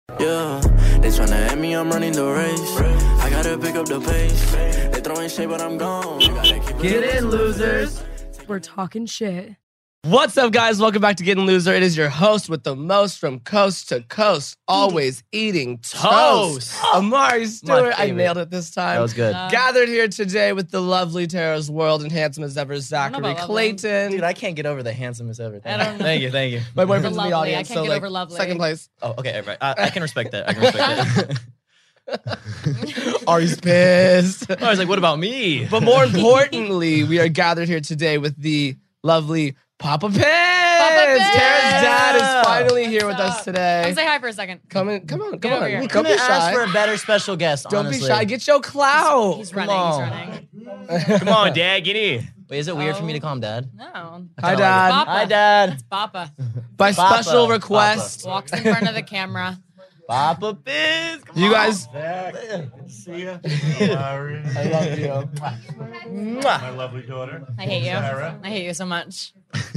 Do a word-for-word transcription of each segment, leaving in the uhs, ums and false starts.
Yeah, they tryna at me, I'm running the race. I gotta pick up the pace. They throwing shade, but I'm gone. Get in, losers. We're talking shit. What's up, guys? Welcome back to Getting Loser. It is your host with the most from coast to coast, always eating toast. Amari Stewart. I nailed it this time. That was good. Uh, Gathered here today with the lovely Tara's World and handsome as ever, Zachary about Clayton. Dude, I can't get over the handsomest ever. Thank, I don't you. know. thank you, thank you. My boyfriend's in the Lovely. audience, I can't so get like over lovely. second place. Oh, okay, right. I, I can respect that. I can respect that. Ari's pissed. I was like, what about me? But more importantly, we are gathered here today with the lovely Papa Piz. Tara's Piz! dad is finally here What's with up? us today. Come say hi for a second. Come in, come on, come Get over on. here. We Don't couldn't be ask shy. for a better special guest, Don't honestly. be shy. Get your clout. He's Come running. on. He's running. Come on, Dad, get in. Wait, is it weird for me to call him Dad? No. Hi, kinda like Dad. it. Papa. Hi, Dad. Papa By Papa. special request, walks in front of the camera. Papa Piz. Come you on. guys. See ya. Larry. I love you. My lovely daughter. I hate you. Sarah. I hate you so much.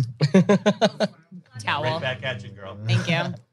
Towel. Right back at you, girl. Thank you. God,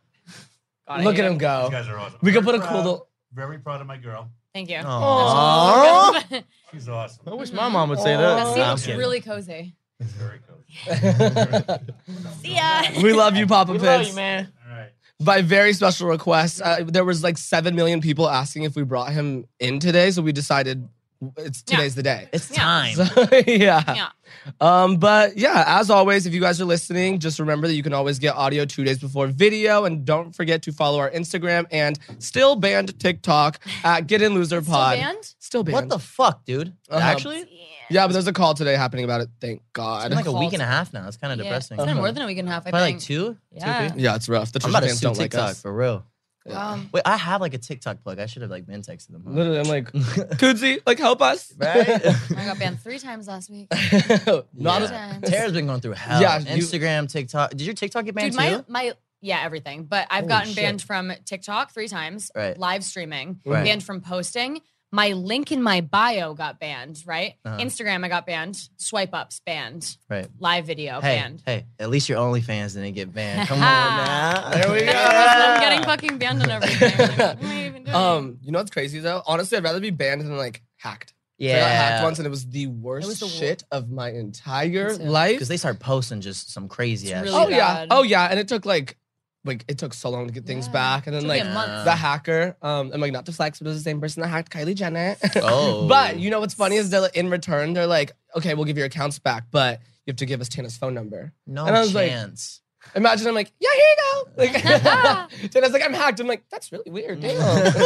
I Look hate at him you. go. You guys are awesome. We could Very put a cool proud- little. Very proud of my girl. Thank you. Aw. She's awesome. I wish my mom would say That that. seat Nah, I'm looks kidding. really cozy. Very cool. See ya. We love you, Papa We love Piz. you, man. All right. By very special request, uh, there was like seven million people asking if we brought him in today, so we decided it's Yeah. today's the day. It's Yeah. time. So, yeah. Yeah. Um, but yeah, as always, if you guys are listening, just remember that you can always get audio two days before video, and don't forget to follow our Instagram and still banned TikTok at Get In Loser Still Pod. banned? Still banned. What the fuck, dude? Uh-huh. Actually? Yeah, but there's a call today happening about it. Thank It's God. been like a Called. week and a half now. It's kind of Yeah. depressing. It's been Uh-huh. more than a week and a half, I Probably think. like two? Yeah. Two, three? Yeah, it's rough. The I'm Trisha about to fans sue don't like TikTok us. for real. Um, Wait, I have like a TikTok plug. I should have like been texting them. Huh? Literally, I'm like, Kudzi, like help us. Right? I got banned three times last week. Not Yeah. a- times. Tara's been going through hell. Yeah, you- Instagram, TikTok. Did your TikTok get banned Dude, my too? my yeah, everything. But I've Holy gotten shit. banned from TikTok three times, Right. live streaming, Right. banned from posting. My link in my bio got banned, right? Uh-huh. Instagram I got banned, swipe ups banned, Right. live video Hey, banned. hey, at least your OnlyFans didn't get banned. Come on now. There we go. I'm getting fucking banned and everything. Like, what am I even doing? Um, you know what's crazy though? Honestly, I'd rather be banned than like hacked. I got hacked Yeah. once, and it was the worst was the wor- shit of my entire Me too. life. Because they start posting just some crazy It's ass really Oh shit. yeah, bad. oh yeah, and it took like, like it took so long to get things Yeah. back, and then Took like me a month. the hacker, um, I'm like not to flex, but it was the same person that hacked Kylie Jenner. Oh. But you know what's funny is that in return they're like, okay, we'll give your accounts back, but you have to give us Tana's phone number. No And I was like- chance. Imagine I'm like, yeah, here you go. Like, Tana's like, I'm hacked. I'm like, that's really weird. Damn.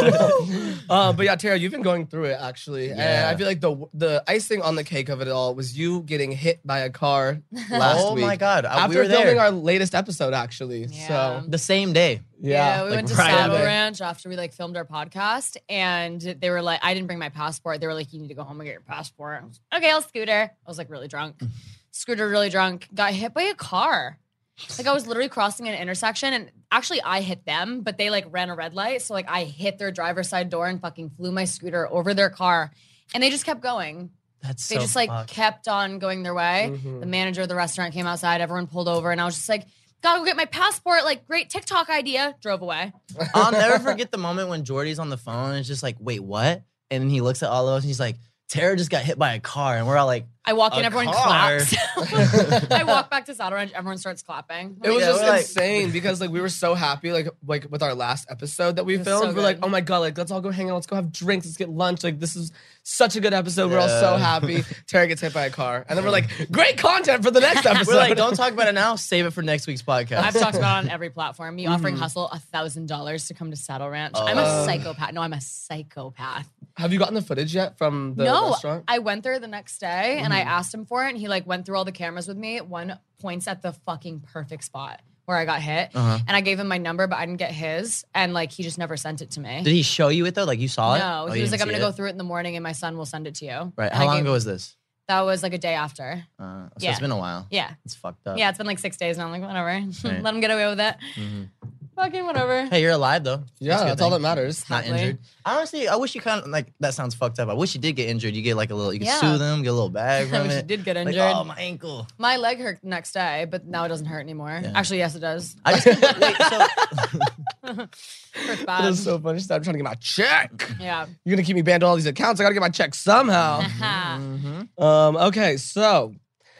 uh, but yeah, Tara, you've been going through it actually, and Yeah. I feel like the the icing on the cake of it all was you getting hit by a car last oh week. my god. I, After we were filming there our latest episode, actually. Yeah. So the same day. Yeah, yeah, we like went to right Saddle away. Ranch after we like filmed our podcast, and they were like, I didn't bring my passport. They were like, you need to go home and get your passport. I was, okay, I'll scooter. I was like really drunk. Scooter really drunk. Got hit by a car. Like I was literally crossing an intersection, and actually I hit them, but they like ran a red light. So like I hit their driver's side door and fucking flew my scooter over their car, and they just kept going. That's They so just like fucked. kept on going their way. Mhm. The manager of the restaurant came outside. Everyone pulled over, and I was just like, gotta go get my passport. Like great TikTok idea. Drove away. I'll never forget the moment when Jordy's on the phone and it's just like, wait, what? And then he looks at all of us and he's like, Tara just got hit by a car. And we're all like, I walk in, A everyone car. claps. I walk back to Saddle Ranch, everyone starts clapping. It was Yeah, just we're like- insane because like we were so happy like like with our last episode that we It was filmed. so we're like, good. oh my god, like let's all go hang out, let's go have drinks, let's get lunch. Like this is such a good episode. We're all so Yeah. happy. Tara gets hit by a car, and then we're like, great content for the next episode. we're like, don't talk about it now. Save it for next week's podcast. I've talked about it on every platform. Me offering Mhm. Hustle a thousand dollars to come to Saddle Ranch. I'm a Oh. psychopath. No, I'm a psychopath. Have you gotten the footage yet from the no, restaurant? I went there the next day and I Mhm. asked him for it, and he like went through all the cameras with me. One points at the fucking perfect spot where I got hit, Uh-huh. and I gave him my number, but I didn't get his, and like he just never sent it to me. Did he show you it though? Like you saw it? No, Oh, he you was didn't like, I'm see gonna go it? through it in the morning, and my son will send it to you. Right. And How I long gave- ago was this? That was like a day after. Uh, so Yeah. it's been a while. Yeah. It's fucked up. Yeah, it's been like six days, and I'm like, whatever. Right. Let him get away with it. Mhm. Fucking whatever. Hey, you're alive though. yeah, a good that's all thing. that matters. Not Exactly. injured. Honestly, I wish you kind of like that sounds fucked up. I wish you did get injured. You get like a little, you could Yeah. sue them, get a little bag I from wish it. you did get Like, injured. oh, my ankle. My leg hurt next day, but now it doesn't hurt anymore. Yeah. Actually, yes, it does. I just wait. So It's That bad. is so funny. She said, I'm trying to get my check. Yeah. You're gonna keep me banned on all these accounts. I gotta get my check somehow. Mm-hmm. um, okay, so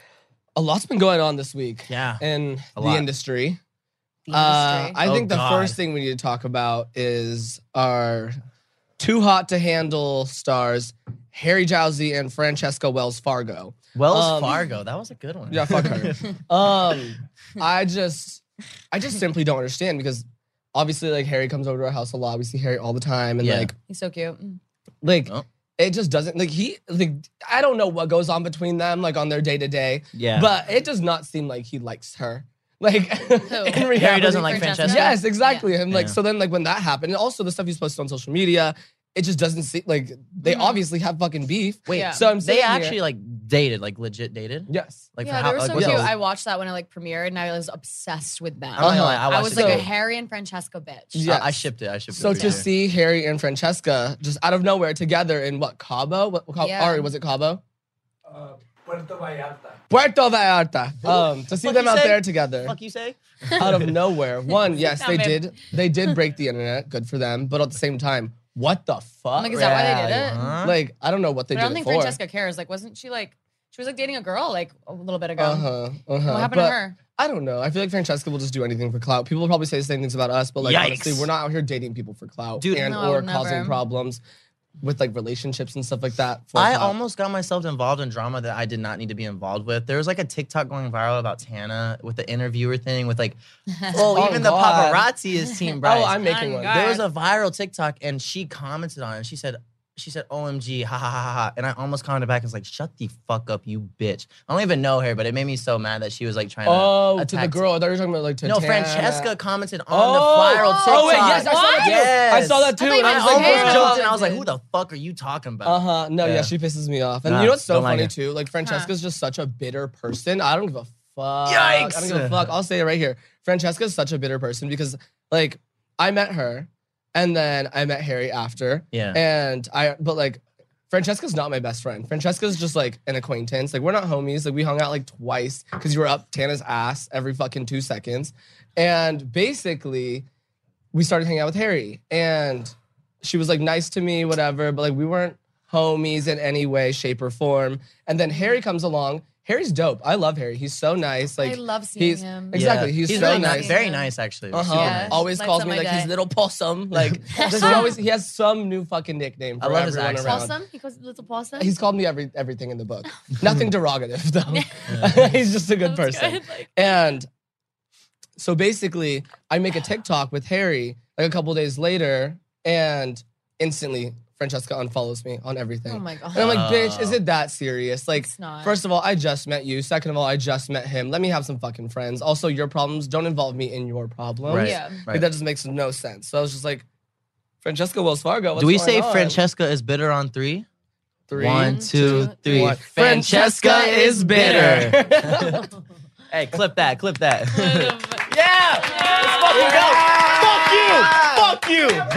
a lot's been going on this week Yeah. in A the lot. industry. The Uh, industry. I Oh, think the God. first thing we need to talk about is our too hot to handle stars, Harry Jowsey and Francesca Wells Fargo. Wells Um, Fargo. That was a good one. Yeah, fuck her. um, I just, I just simply don't understand because obviously, like Harry comes over to our house a lot. We see Harry all the time, and Yeah. like, He's so cute. like Oh. it just doesn't like he like I don't know what goes on between them like on their day to day, Yeah. but it does not seem like he likes her. Like in reality, Harry doesn't like Francesca? Francesca. Yes, exactly. And like Yeah. so then like when that happened, and also the stuff he's posted on social media, it just doesn't seem like they Mhm. obviously have fucking beef. Wait, Yeah. So I'm they sitting here- actually like dated, like legit dated? Yes. Like yeah, for they how, were like, so what's cute. the- I watched that when it like premiered, and I was obsessed with them. I'm not gonna lie, I I watched was it like too. a Harry and Francesca bitch. Yeah. I, I shipped it. I shipped So it. to Yeah. see Harry and Francesca just out of nowhere together in what Cabo? What, what Yeah. Ari, was it Cabo? Uh, Puerto Vallarta. Puerto Vallarta. Um, to see Fuck them you out say? there together. Fuck you say? Out of nowhere. One, yes, Not they me. did. They did break the internet. Good for them. But at the same time, what the fuck? I'm like, is that why they did it? Huh? Like, I don't know what they But I did don't think it for. Francesca cares. Like, wasn't she like she was like dating a girl like a little bit ago? Uh huh. Uh huh. What happened but to her? I don't know. I feel like Francesca will just do anything for clout. People will probably say the same things about us, but like Yikes. honestly, we're not out here dating people for clout Dude, and No, I or would causing never. problems with like relationships and stuff like that. For I clout. almost got myself involved in drama that I did not need to be involved with. There was like a TikTok going viral about Tana with the interviewer thing with like, oh, Oh, even the God. paparazzi is Team Bryce. Oh, I'm making Oh, one. God. There was a viral TikTok and she commented on it. And she said, she said, O M G, ha ha ha ha ha. And I almost commented back and was like, shut the fuck up, you bitch. I don't even know her, but it made me so mad that she was like trying Oh, to to the attack- girl. I thought you were talking about like to No, Tana. Francesca commented on Oh, the viral TikTok. oh wait, yes, I saw that too. Yes. I saw that too. I thought and you I I was meant like, almost Hannah. jumped and I was like, who the fuck are you talking about? Uh huh. No, yeah. Yeah. she pisses me off. And Nah, you know what's so don't like funny her. too? Like Francesca's just such a bitter person. I don't give a fuck. I Yikes. don't give a fuck. I'll say it right here. Francesca's such a bitter person because like I met her and then I met Harry after. Yeah. And I but like Francesca's not my best friend. Francesca's just like an acquaintance. Like we're not homies. Like we hung out like twice because you were up Tana's ass every fucking two seconds. And basically, we started hanging out with Harry. And she was like nice to me, whatever, but like we weren't homies in any way, shape, or form. And then Harry comes along. Harry's dope. I love Harry. He's so nice. Like I love seeing he's, him. Exactly. Yeah. He's, He's so really nice. nice. Very nice, actually. Uh-huh. Super Yeah. nice. Always Lights calls up me my like his day. little possum. Like just always, he has some new fucking nickname for I love his everyone accent. around. Possum? He calls little possum. He's called me every everything in the book. Nothing derogative though. He's just a good That's person. good, like- And so basically, I make a TikTok with Harry like a couple days later, and instantly Francesca unfollows me on everything. Oh my god. And I'm like, bitch, Oh. is it that serious? Like, It's not. first of all, I just met you. Second of all, I just met him. Let me have some fucking friends. Also, your problems don't involve me in your problems. Right. Yeah. Like, Right. that just makes no sense. So I was just like, Francesca Wells Fargo. What's Do we going say on? Francesca is bitter on three? Three. One, two, two, three. One. Francesca is bitter. bitter. Hey, clip that, clip that. Yeah. Let's fucking go.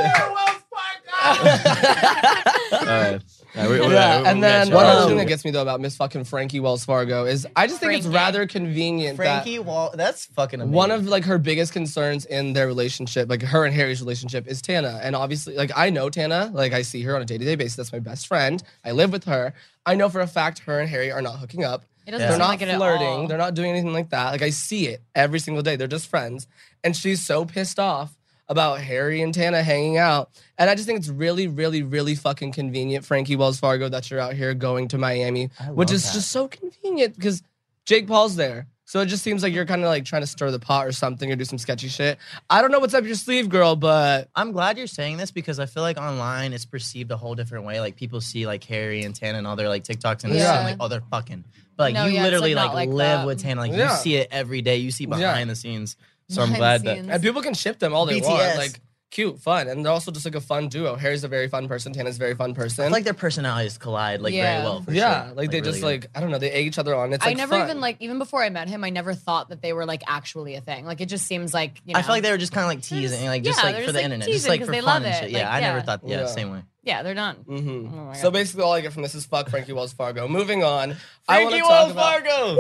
Fuck you. Fuck you. All right. All right, we're- we're- Yeah, we're and then gonna one show other up. thing that gets me though about Miss fucking Frankie Wells Fargo is I just think it's Frankie. rather convenient Frankie that Wall, that's fucking amazing. one of like her biggest concerns in their relationship, like her and Harry's relationship, is Tana. And obviously, like I know Tana, like I see her on a day-to-day basis. That's my best friend. I live with her. I know for a fact her and Harry are not hooking up. It doesn't Yeah. They're seem not like it at flirting. all. They're not doing anything like that. Like I see it every single day. They're just friends. And she's so pissed off about Harry and Tana hanging out. And I just think it's really, really, really fucking convenient, Frankie Wells Fargo, that you're out here going to Miami, I which love is that. just so convenient because Jake Paul's there. So it just seems like you're kind of like trying to stir the pot or something or do some sketchy shit. I don't know what's up your sleeve, girl, but I'm glad you're saying this because I feel like online it's perceived a whole different way. Like people see like Harry and Tana and all their like TikToks and it's Yeah. like, oh, they're fucking. But like No, you yeah, it's, literally like, like, not like live that. with Tana. Like Yeah. you see it every day. You see behind Yeah. the scenes. So I'm Behind glad the that. scenes. and people can ship them all they B T want. S. Like cute, fun, and they're also just like a fun duo. Harry's a very fun person. Tana's a very fun person. I feel like their personalities collide like Yeah. very well. For yeah, sure. like they really just good. like I don't know. They egg each other on. It's I like never fun. even like even before I met him, I never thought that they were like actually a thing. Like it just seems like you know. I feel like they were just kind of like They're teasing, just- like just yeah, like they're for just, the like, internet, teasing just like 'cause for they fun love and it. shit. Yeah, Like, I never yeah. thought. Yeah, Yeah. same way. Yeah, they're done. hmm Oh my so God. basically, all I get from this is fuck Frankie Wells Fargo. Moving on. I want Frankie to talk Wells about. Fargo.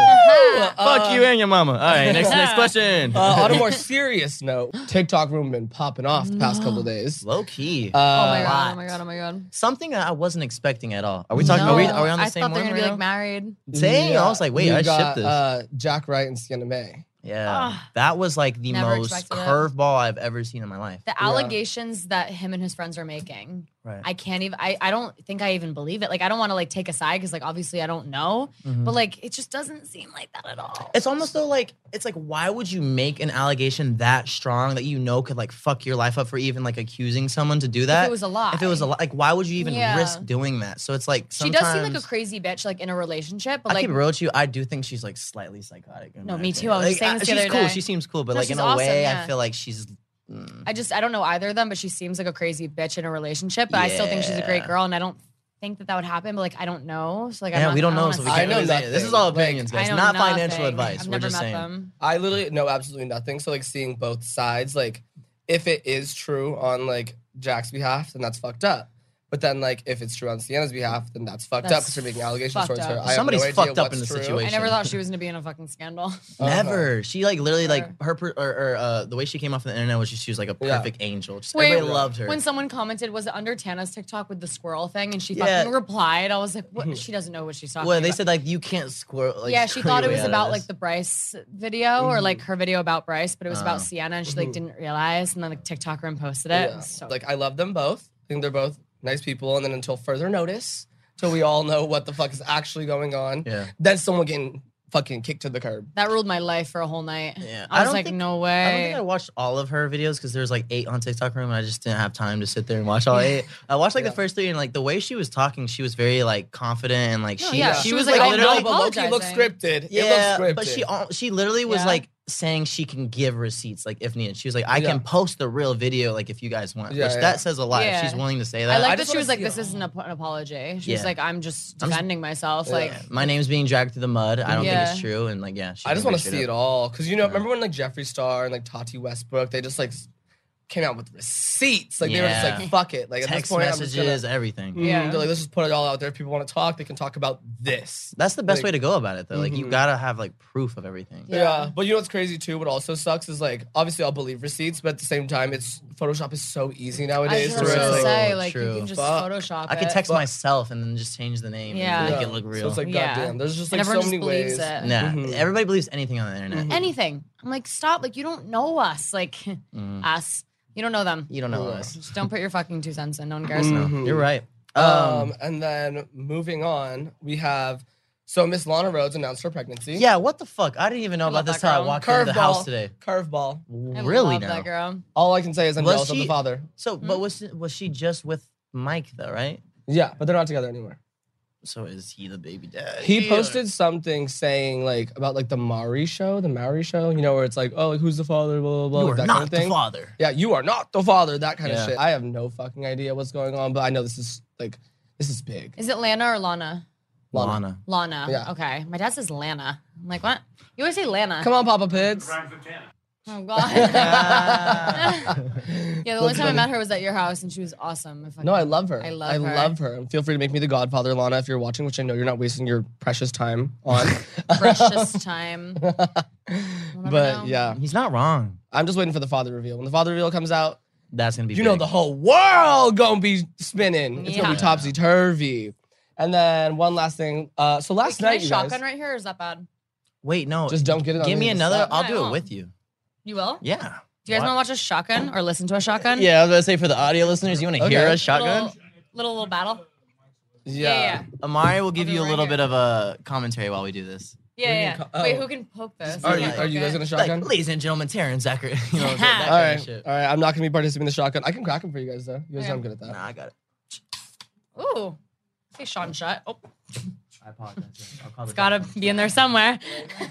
Uh, Fuck you and your mama. All right, next next question. Uh, on a more serious note, TikTok room been popping off the past couple days. Low key. Uh, Oh my god! lot. Oh my god! Oh my god! Something that I wasn't expecting at all. Are we talking? Are we are we on the I same thought they one were gonna right be like now? married. Dang, I was like, wait, we I got, shipped this. Uh, Jack Wright and Sienna May. Yeah, Ah. that was like the Never most expected it. curveball I've ever seen in my life. The allegations that him and his friends are making, Right. I can't even. I, I don't think I even believe it. Like I don't want to like take a side because like obviously I don't know, Mhm. but like it just doesn't seem like that at all. It's almost though like it's like why would you make an allegation that strong that you know could like fuck your life up for even like accusing someone to do that? If it was a lie. If it was a lie, like why would you even Yeah. risk doing that? So it's like She sometimes, does seem like a crazy bitch, like in a relationship, but I like keep it real with you. I do think she's like slightly psychotic. in No, my me too. I was opinion. just saying Like, this the she's other cool. day. She seems cool, but No, like in she's a awesome, way, yeah. I feel like she's. mm, I just I don't know either of them, but she seems like a crazy bitch in a relationship. But I still think she's a great Yeah. girl, and I don't think that that would happen. But like I don't know, so like I'm Yeah, not, we don't I know, wanna so we say- I can't know really say nothing. it. This is all Like, opinions, guys. I know Not nothing. financial advice. I've We're never just met saying. them. I literally know absolutely nothing. So like seeing both sides, like if it is true on like Jack's behalf, then that's fucked up. But then like if it's true on Sienna's behalf, then that's fucked up That's because they're making allegations fucked towards her. up. I have Somebody's no idea fucked up what's in the true. situation. I never thought she was gonna be in a fucking scandal. Never. She like literally like Sure. her per, or, or uh, the way she came off the internet was just she was like a Yeah. perfect angel. Just Wait, everybody loved her. When someone commented, was it under Tana's TikTok with the squirrel thing, and she Yeah. fucking replied? I was like, what? She doesn't know what she's talking well, about. they said like you can't squirrel. Like, yeah, she squirrel thought it your was way out of about this. like the Bryce video or like her video about Bryce, but it was Oh. about Sienna, and she like didn't realize, and then like TikToker and posted it. Yeah. So Like I love them both. I think they're both nice people. And then until further notice, till we all know what the fuck is actually going on, Yeah. then someone getting fucking kicked to the curb. that ruled my life for a whole night. Yeah. I was don't like, think- no I don't way. think I watched all of her videos because there's like eight on TikTok room and I just didn't have time to sit there and watch all eight. I watched like Yeah. the first three and like the way she was talking, she was very like confident and like No, she yeah, she, she was was, like, like, literally no, but Loki looks apologizing. scripted. yeah, it looks scripted. but she al- she literally was Yeah. like saying she can give receipts like if needed. She was like, I Yeah. can post the real video like if you guys want, Yeah, which yeah. that says a lot. If Yeah. she's willing to say I that. like I that just she wanna was like, see this it isn't an ap- an apology. She Yeah. was like, I'm just I'm just- defending myself. Like, Yeah. My name's being dragged through the mud. I don't Yeah. think it's true. And like, yeah, she I just can want to make shit see it up. all because you know, Yeah. remember when like Jeffree Star and like Tati Westbrook, they just like s- came out with receipts. Like they were just Yeah. like, fuck it. Like at Text this point, I'm just messages, gonna, everything. Mhm. Yeah. They're like, let's just put it all out there. If people want to talk, they can talk about this. That's the best Like- way to go about it, though. Like, you Mhm. gotta have like proof of everything. Yeah. Yeah. But you know what's crazy too? What also sucks is like, obviously I'll believe receipts, but at the same time, it's Photoshop is so easy I nowadays. was to just where gonna it's like, say, True, like, you true. can just Fuck. Photoshop I could it. text But- myself and then just change the name Yeah. and make yeah. it look real. So it's like, Yeah. goddamn, there's just And like so everyone many just believes ways. it. Nah, Mhm. everybody believes anything on the internet. Mhm. Anything. I'm like, stop. Like, you don't know us. Like, Mm. us. You don't know them. You don't know Yeah. us. Just don't put your fucking two cents in. No one cares. Mhm. No, you're right. Um, Um, and then moving on, we have so Miss Lana Rhodes announced her pregnancy. yeah, what the fuck? I didn't even know I about love this that till I girl. walked into the house Curveball. today. Curveball. I Really love now? that girl. All I can say is I'm Was jealous of she- the father. So, Hmm? but was was she just with Mike though, right? Yeah, but they're not together anymore. So is he the baby dad? He posted something saying like about like the Maury show, the Maury show, you know, where it's like, oh, like who's the father, blah blah blah, You like, are that not kind of the thing. father. Yeah, you are not the father, that kind Yeah. of shit. I have no fucking idea what's going on, but I know this is like this is big. Is it Lana or Lana? Lana. Lana. Lana. Yeah. Okay. My dad says Lana. I'm like, what? You always say Lana. Come on, Papa Pids. Rhymes with Tana. Oh, God. yeah, the only time I met her was at your house, and she was awesome. If No, I love her. I love I her. love her. And feel free to make me the godfather, Lana, if you're watching, which I know you're not wasting your precious time on. Precious time. We'll never But know. yeah, He's not wrong. I'm just waiting for the father reveal. When the father reveal comes out, That's gonna be. you know big. the whole world gonna be spinning. It's gonna Yeah. be topsy turvy. And then one last thing. Uh, so Wait, last can I night, you shotgun guys, right here, or is that bad? Wait, no. just don't get it. on Give the me other another. side. I'll I do it won't. with you. You will? Yeah. Do you guys What? want to watch a shotgun or listen to a shotgun? Yeah, I was gonna say for the audio listeners, you want to Okay. hear a Little, shotgun? little, little battle. Yeah. Yeah, yeah. Amari will give do you a right little here. bit of a commentary while we do this. Yeah, What do you yeah. ca- Wait, oh. who can poke this? Are You you can't are you poke guys it. gonna shotgun? Like, ladies and gentlemen, Terrence Zachary. You know, that, that all kind right, of shit. all right. I'm not gonna be participating in the shotgun. I can crack them for you guys though. You guys know Yeah. I'm good at that. Nah, I got it. Ooh. Hey, Sean shut. Oh, I apologize. I'll call it's gotta be in there somewhere.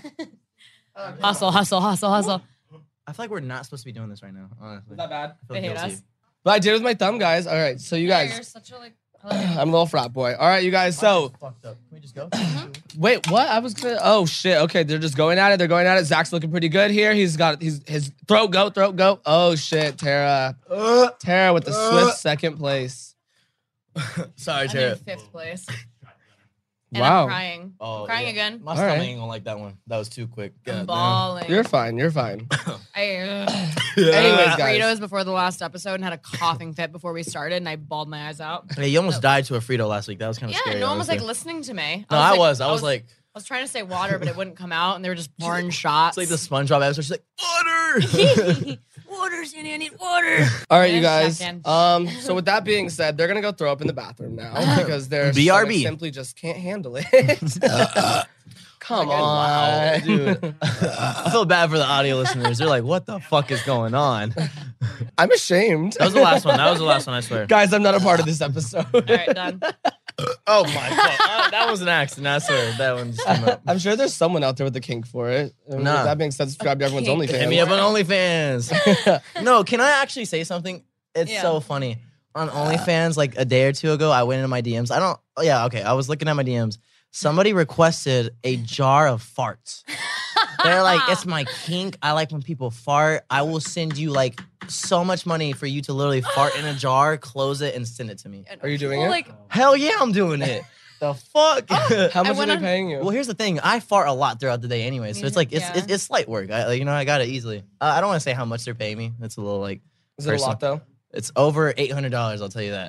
hustle, hustle, hustle, hustle. I feel like we're not supposed to be doing this right now. Honestly, Not bad. I feel They hate guilty. us. But I did it with my thumb, guys. All right, so you Yeah, guys, you're such a like. I like it. I'm a little frat boy. All right, you guys. So Fucked up. Can we just go? wait, what? I was gonna. Oh shit. Okay, they're just going at it. They're going at it. Zach's looking pretty good here. He's got he's his throat go, throat go. Oh shit, Tara. Tara with the swift second place. Sorry, I'm Tara. in fifth place. And Wow. I'm crying. Oh, I'm crying yeah. again. My All stomach right. ain't gonna like that one. That was too quick. I'm God bawling. You're fine. You're fine. I uh, Anyways, ate guys. Fritos before the last episode and had a coughing fit before we started, and I bawled my eyes out. damn. Hey, you almost died to a Frito last week. That was kind of Yeah, scary. no one was like honestly. listening to me. No, I was. I was like, I was trying to say water, but it wouldn't come out, and they were just pouring shots. it's like the SpongeBob episode. She's like, water. Water's in, I need water. All right, you Just guys. checking. Um, so with that being said, they're gonna go throw up in the bathroom now because their B R B. stomach simply just can't handle it. Come Oh my on, Wow, dude. I feel bad for the audio listeners. They're like, what the fuck is going on? That I'm ashamed. was the last one. That was the last one, I swear. Guys, I'm not a part of this episode. All right, done. Oh my god. Uh, that was an accident, I swear. That one just came up. I'm sure there's someone out there with a kink for it. And Nah. With that being said, subscribe to everyone's Kink. OnlyFans. Hit me up on OnlyFans. No, can I actually say something? It's Yeah. so funny. On OnlyFans, like a day or two ago, I went into my D Ms. I don't, oh, yeah, okay. I was looking at my D Ms. Somebody requested a jar of farts. They're like, it's my kink. I like when people fart. I will send you like so much money for you to literally fart in a jar, close it, and send it to me. Are you doing Well, it? like, Hell yeah, I'm doing it. The fuck? How much I are went they on- paying you? Well, here's the thing. I fart a lot throughout the day anyway, so Me it's like it's too, it's, yeah. it's light work. I, like, you know, I got it easily. Uh, I don't want to say how much they're paying me. It's a little like Is it a lot though? it's over eight hundred dollars. I'll tell you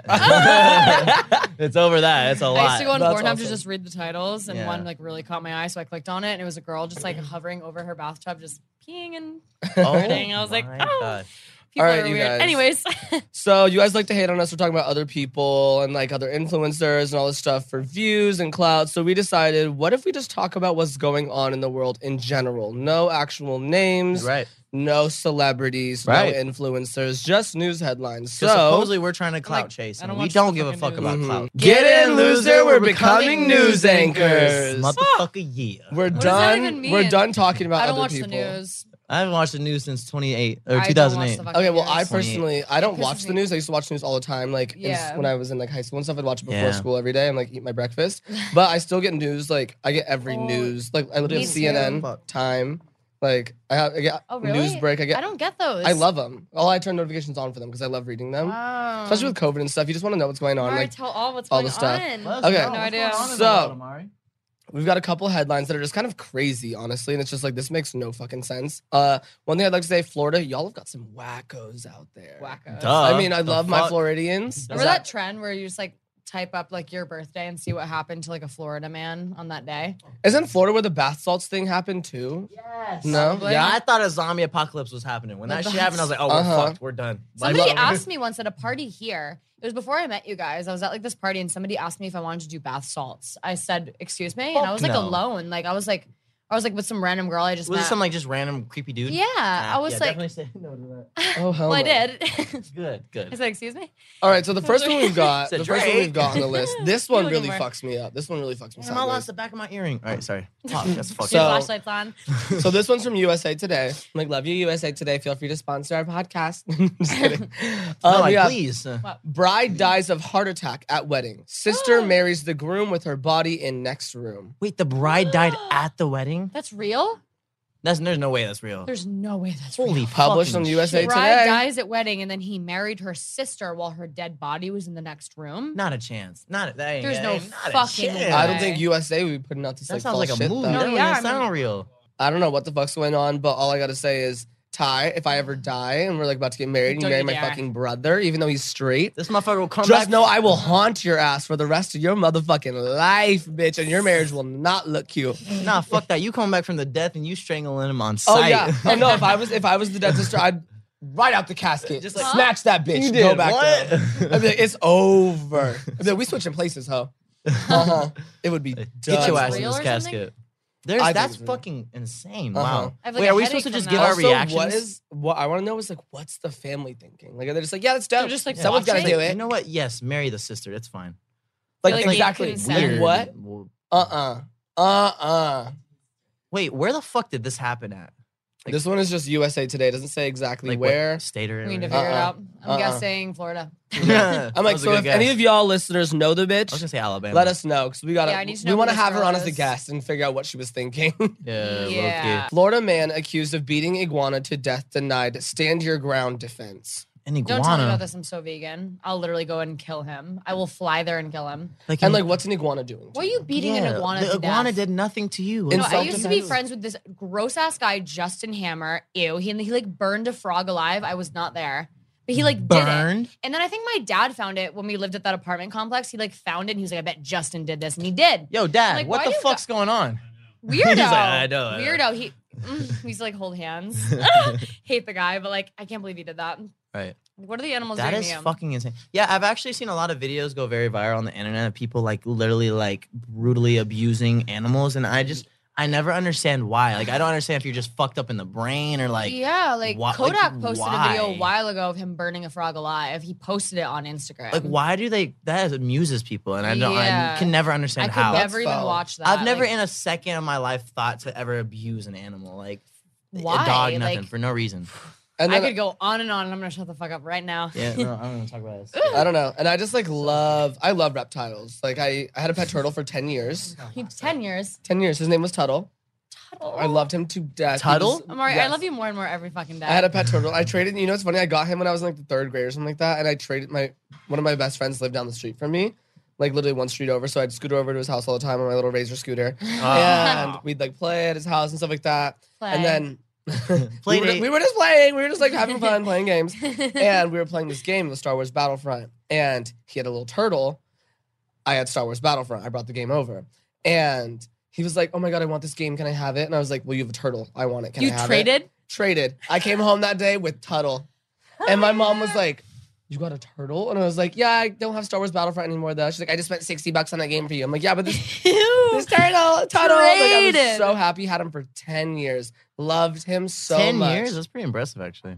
that. It's over that. It's a I lot. used to go on That's Pornhub awesome. to just read the titles, and Yeah. one like really caught my eye, so I clicked on it, and it was a girl just like hovering over her bathtub, just peeing and Oh, farting. I was like, my oh, God. people All right, are you weird. guys. Anyways, So you guys like to hate on us for talking about other people and like other influencers and all this stuff for views and clout. So we decided, what if we just talk about what's going on in the world in general? No actual names, Right. no celebrities, Right. no influencers, just news headlines. So So supposedly we're trying to clout like, chase. I and don't we watch don't the give a fucking fuck news. about Mhm. clout. Get in, loser. We're becoming news anchors. Motherfucker, yeah. We're does that even done. mean? We're done talking about I don't other watch people. the news. I haven't watched the news since twenty-eight or I don't two thousand eight. watch the fucking Okay, well, I news. personally, I don't pisses watch the me- news. I used to watch news all the time, like in- Yeah. when I was in like high school and stuff. I'd watch it before Yeah. school every day and like eat my breakfast. But I still get news. Like I get every Oh, news. Like I literally me have C N N, too. Time. Like I have I get Oh, really? news break. I get. I don't get those. I love them. All I turn notifications on for them because I love reading them. Wow. Especially with COVID and stuff, you just want to know what's going on. Amari, like tell all what's all going the stuff. on. Okay. I have no idea. So- we've got a couple headlines that are just kind of crazy, honestly, and it's just like this makes no fucking sense. Uh, one thing I'd like to say, Florida, y'all have got some wackos out there. Wacko. Duh. I mean, I The love my fuck? Floridians. Is Remember that trend where you just like type up like your birthday and see what happened to like a Florida man on that day? Isn't Florida where the bath salts thing happened too? Yes. No? Yeah, I thought a zombie apocalypse was happening. When that Well, shit happened, I was like, oh, we're Uh-huh. fucked. We're done. Somebody Like, asked me once at a party here. It was before I met you guys. I was at like this party and somebody asked me if I wanted to do bath salts. I said, "Excuse me," and I Fuck was like no. alone. Like I was like, I was like with some random girl I just was it met. some like just random creepy dude? yeah, Nah, I was yeah, like, definitely say no to Oh, hell well, I no. did. that. Good, I good. said, "Excuse me." All right, so the first one we've got, Said the first one Drake. we've got on the list. This You're one looking really for- fucks me up. This one really fucks me Damn, I up. lost the back of my earring. All right, sorry. Fuck, that's fucked So- Your up. flashlights on. So this one's from U S A Today. I'm like, love you, U S A Today. Feel free to sponsor our podcast. Just kidding. No, Um, like, we have- please. Uh, Bride dies of heart attack at wedding. Sister marries the groom with her body in next room. Wait, the bride died at the wedding? That's real. That's there's no way that's real. There's no way that's Holy real. Published fucking on U S A shit. Bride Today. dies at wedding, and then he married her sister while her dead body was in the next room. Not a chance. Not a, that ain't, There's that no ain't not a fucking chance. I don't way. think U S A would be putting out this That like sounds false like a shit, movie. though. That No, don't yeah, even I mean- sound real. I don't know what the fuck's going on, but all I gotta say is, Ty, if I ever die and we're like about to get married and you Don't marry you my dare. fucking brother, even though he's straight, This motherfucker will come just back. know I will haunt your ass for the rest of your motherfucking life, bitch, and your marriage will not look cute. Nah, fuck that. You coming back from the death and you strangling him on Oh sight. yeah. Oh no, if I was if I was the dead sister, I'd right out the casket, Just just like- snatch that bitch, You go did back what? down. I'd be like, it's over. I'd be like, we switching places, ho. Uh-huh. It would be done. Get your ass in real this or something? casket. There's I think that's it's real. fucking insane. Uh-huh. Wow. I have, like, Wait, a are we headache supposed to from just that. give our Also, reactions? what is what I want to know is like, what's the family thinking? Like, they're just like, yeah, that's dope. They're just, like, someone's got to watching. do it. You know what? Yes, marry the sister. It's fine. like, Like, exactly. consent. Like, what? Well, Uh uh. Uh uh. Wait, where the fuck did this happen at? Like- This one is just U S A Today. It doesn't say exactly Like where. what state or We need to Uh-uh. figure it out. I'm Uh-uh. guessing Florida. I'm I'm like, so if any of y'all listeners know the I was bitch, gonna say Alabama. let us know because we gotta. Yeah, I need to we know want to who this have her girl on as a is. guest and figure out what she was thinking. Yeah. Yeah. Loki. Florida man accused of beating iguana to death denied stand your ground defense. An iguana. Don't tell me about this. I'm so vegan. I'll literally go and kill him. I will fly there and kill him. Like, And an- like, what's an iguana doing? to What are you? you beating yeah, an iguana the to iguana death? did nothing to you. No, Insult I used to be defense. friends with this gross ass guy, Justin Hammer. Ew, he he like burned a frog alive. I was not there, but he like did it. Burned? And then I think my dad found it when we lived at that apartment complex. He like found it and he was like, "I bet Justin did this," and he did. Yo, Dad, Like, what why the do you fuck's going on? Weirdo. He's like, "I know, I know." Weirdo. He mm, he's like hold hands. Hate the guy, but like I can't believe he did that. Right. What are the animals That doing is to you? fucking insane. Yeah, I've actually seen a lot of videos go very viral on the internet of people like literally like brutally abusing animals, and I just I never understand why. Like I don't understand if you're just fucked up in the brain or like yeah, like why- Kodak like, posted a video why? a while ago of him burning a frog alive. He posted it on Instagram. like why do they that amuses people, and I don't Yeah. I can never I understand could how. never even foul. watch that. I've never like, in a second of my life thought to ever abuse an animal, like Why? a dog, nothing Like- for no reason. And I then, could go on and on, and I'm gonna shut the fuck up right now. Yeah, no, I'm gonna talk about this. I don't know. And I just like love, I love reptiles. Like I, I had a pet turtle for ten years. He- Ten years. ten years. His name was Tuttle. Tuttle. I loved him to death. He Tuttle? was- Amari, I yes. love you more and more every fucking day. I had a pet turtle. I traded, you know, it's funny. I got him when I was in like the third grade or something like that. And I traded my, one of my best friends lived down the street from me, like literally one street over. So I'd scooter over to his house all the time on my little Razor scooter. And we'd like play at his house and stuff like that. Play. And then Play we, were, date. we were just playing. We were just like having fun playing games. And we were playing this game, the Star Wars Battlefront. And he had a little turtle. I had Star Wars Battlefront. I brought the game over. And he was like, oh my God, I want this game. Can I have it? And I was like, well, you have a turtle. I want it. Can you I have it? traded? Traded. I came home that day with Tuttle. And my mom was like, you got a turtle? And I was like, yeah, I don't have Star Wars Battlefront anymore though. She's like, I just spent sixty bucks on that game for you. I'm like, yeah, but this, this turtle, Tuttle. Like, I was Traded. so happy. Had him for ten years. Loved him so Ten much. years? That's pretty impressive, actually.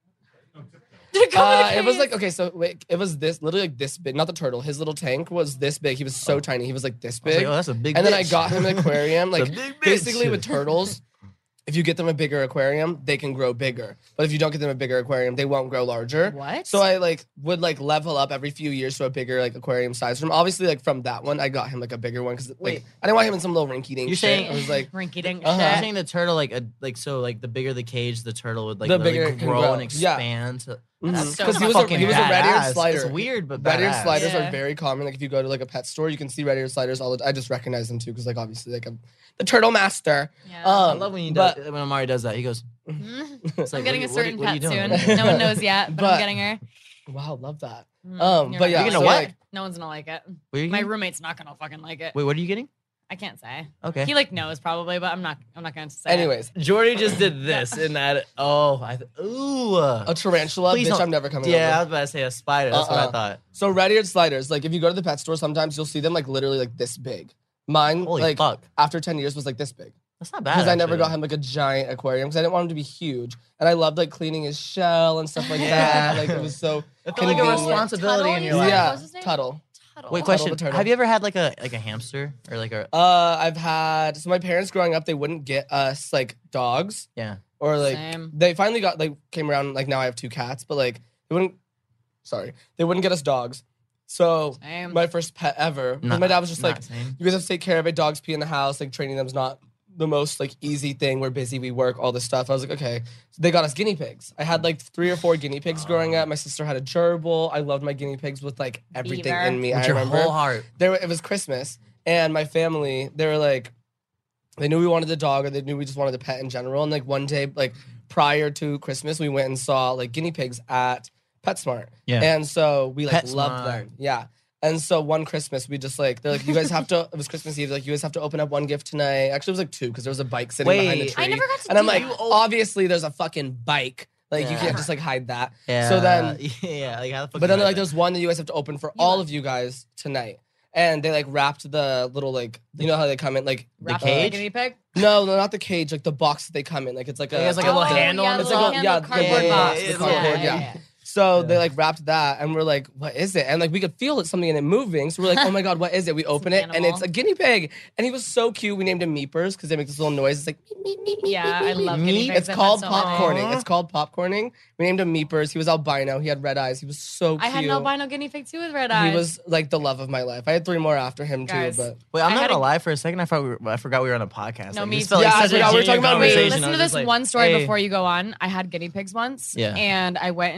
Uh, it was like, okay, so wait, it was this, literally like this big. Not the turtle. His little tank was this big. He was so tiny. He was like this I was big. like, oh, that's a big and then I bitch. got him an aquarium. It's a Like big bitch. basically with turtles, if you get them a bigger aquarium, they can grow bigger. But if you don't get them a bigger aquarium, they won't grow larger. What? So I like would like level up every few years to a bigger like aquarium size from obviously like from that one I got him like a bigger one because like Wait. I didn't want him in some little rinky dink You're shit. saying- I was like rinky dink Uh-huh. You're shit. saying the turtle like a, like so like the bigger the cage, the turtle would like The literally bigger it can grow, grow. and Yeah. expand. To, That's so because he was a, fucking he was a red-eared badass. slider. It's weird, but red-eared badass. sliders Yeah. are very common. Like if you go to like a pet store, you can see red-eared sliders all the I just recognize them too because like obviously like I'm the turtle master. Yeah. I Um, love when you but- do, when Amari does that. He goes, Mhm. it's I'm like, getting a what- what- certain what are you pet doing? soon. No one knows yet, but, But- I'm getting her. Wow, love that. Mm, Um, you're but right. yeah, You're gonna so, what? like, No one's gonna like it. What are you My getting? roommate's not gonna fucking like it. Wait, what are you getting? I can't say. Okay. He like knows probably, but I'm not. I'm not going to say. it. anyways, Jordy just did this and that. Oh, I th- ooh. a tarantula, Please bitch, don't- I'm never coming yeah, I over. was about to say a spider. That's what Uh-uh. I thought. So red-eared sliders, like if you go to the pet store, sometimes you'll see them like literally like this big. Mine, Holy like fuck. after ten years, was like this big. That's not bad. Because I never actually. got him like a giant aquarium because I didn't want him to be huge. And I loved like cleaning his shell and stuff like Yeah. that. Like it was so I feel like a convenient. responsibility in your Tuttle, life. Yeah, What's his name? Tuttle. Tuttle. Wait, Tuttle question. the turtle. Have you ever had like a like a hamster or like a Uh, I've had so my parents growing up, they wouldn't get us like dogs yeah? or like Same. they finally got like came around like now I have two cats, but like they wouldn't. Sorry, they wouldn't get us dogs. So Same. my first pet ever, 'cause Not- my dad was just not like, same. you guys have to take care of it. Dogs pee in the house. Like training them's not the most like easy thing. We're busy. We work all this stuff. I was like, okay. So they got us guinea pigs. I had like three or four guinea pigs growing up. My sister had a gerbil. I loved my guinea pigs with like everything Beaver. in me. With I your remember whole heart. there it was Christmas and my family they were like they knew we wanted the dog or they knew we just wanted the pet in general. And like one day like prior to Christmas we went and saw like guinea pigs at PetSmart. Yeah. And so we like PetSmart. loved them. Yeah. And so one Christmas, we just like, they're like, you guys have to, it was Christmas Eve, like, you guys have to open up one gift tonight. Actually, it was like two, because there was a bike sitting behind the Wait. tree. I never got to And I'm do like, that. obviously, there's a fucking bike. Like, you Yeah. can't just like hide that. Yeah. So then, yeah, like how the fuck? but then you they're like, know there's one that you guys have to open for all of you guys tonight. And they like wrapped the little, like, you know how they come in, like, Wrap cage? it like a guinea pig. no, no, not the cage, like the box that they come in. Like, it's like a, It has, like, a little Oh, handle yeah, on the It's the little like a- handle yeah, the cardboard yeah, box. yeah, it's the cardboard, yeah. yeah. So Yeah. they like wrapped that, and we're like, "What is it?" And like we could feel it something in it moving. So we're like, "Oh my god, what is it?" We open it, and animal. it's a guinea pig. And he was so cute. We named him Meepers because they make this little noise. It's like meep, meep, meep, meep, Yeah, meep, I meep, love meep. guinea pigs. It's I've called had so many. popcorning. It's called popcorning. We named him Meepers. He was albino. He had red eyes. He was so cute. I had an albino guinea pig too with red eyes. He was like the love of my life. I had three more after him Guys. too, but Wait, I'm I not had gonna a- lie. For a second, I thought we were, I forgot we were on a podcast. No, like, me this too. felt like Yeah, I such a forgot we were talking genuine about me. conversation. Listen I to was this just like, one story hey. before you go on. I had guinea pigs once, Yeah. and I went into my dad's